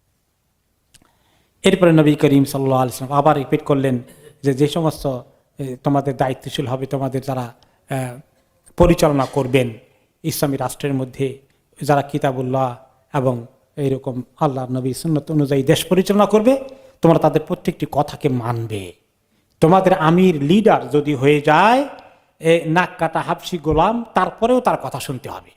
Speaker 1: এরপরে নবী করিম সাল্লাল্লাহু আলাইহি ওয়াসাল্লাম আবার রিপিট করলেন যে যে সমস্ত তোমাদের দায়িত্বশীল হবে, তোমাদের যারা পরিচালনা করবেন ইসলামী রাষ্ট্রের মধ্যে, যারা কিতাবুল্লাহ এবং এইরকম আল্লাহ নবী সুন্নত অনুযায়ী দেশ পরিচালনা করবে, তোমরা তাদের প্রত্যেকটি কথাকে মানবে। তোমাদের আমির লিডার যদি হয়ে যায় এ নাক কাটা হাবশি গোলাম, তারপরেও তার কথা শুনতে হবে।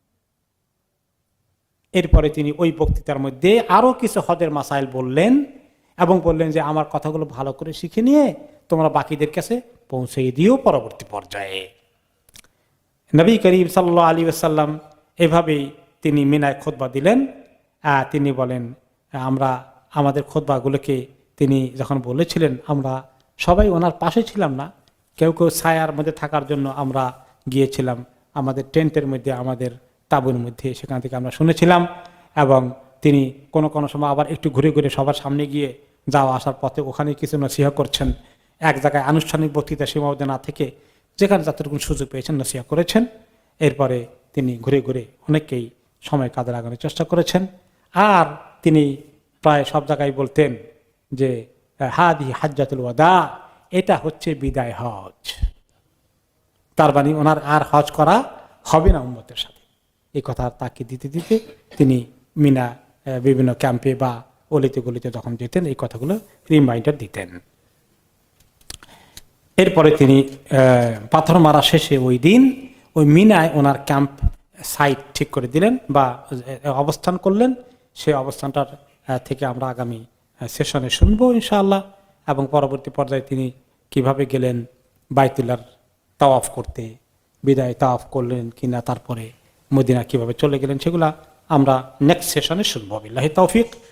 Speaker 1: এরপরে তিনি ওই বক্তৃতার মধ্যে আরো কিছু হদের মাসাইল বললেন এবং বললেন যে আমার কথাগুলো ভালো করে শিখে নিয়ে তোমরা বাকিদের কাছে পৌঁছে দিও পরবর্তী পর্যায়ে। নবী করিম সাল্লাল্লাহু আলাইহি ওয়াসাল্লাম এভাবেই তিনি মিনায় খুতবা দিলেন। তিনি বলেন, আমরা আমাদের খুতবাগুলোকে তিনি যখন বলেছিলেন, আমরা সবাই ওনার পাশে ছিলাম না, কেউ কেউ ছায়ার মধ্যে থাকার জন্য আমরা গিয়েছিলাম আমাদের টেন্টের মধ্যে, আমাদের তাঁবুর মধ্যে, সেখান থেকে আমরা শুনেছিলাম। এবং তিনি কোনো কোনো সময় আবার একটু ঘুরে ঘুরে সবার সামনে গিয়ে যাওয়া আসার পথে ওখানে কিছু নসিহা করছেন। এক জায়গায় আনুষ্ঠানিক বক্তৃতা সীমাবদ্ধ না থেকে যেখানে যতটুকু সুযোগ পেয়েছেন নসিহা করেছেন। এরপরে তিনি ঘুরে ঘুরে অনেককেই সময় কাজে লাগানোর চেষ্টা করেছেন। আর তিনি প্রায় সব জায়গায় বলতেন যে হাদি হাজ্জাতুল ওয়াদা, এটা হচ্ছে বিদায় হজ। তার মানে ওনার আর হজ করা হবে না উম্মতের সাথে, এই কথা তাকে দিতে দিতে তিনি মিনা বিভিন্ন ক্যাম্পে বা অলিতে গলিতে যখন যেতেন এই কথাগুলো রিমাইন্ডার দিতেন। এরপরে তিনি পাথর মারা শেষে ওই দিন ওই মিনায় ওনার ক্যাম্প সাইট ঠিক করে দিলেন বা অবস্থান করলেন। সেই অবস্থানটার থেকে আমরা আগামী সেশনে শুনবো ইনশাআল্লাহ। এবং পরবর্তী পর্যায়ে তিনি কিভাবে গেলেন বাইতুল্লাহর তাওয়াফ করতে, বিদায় তাওয়াফ করলেন কিনা, তারপরে মদিনা কিভাবে চলে গেলেন, সেগুলা আমরা নেক্সট সেশনে শুনবো। বিল্লাহি তৌফিক।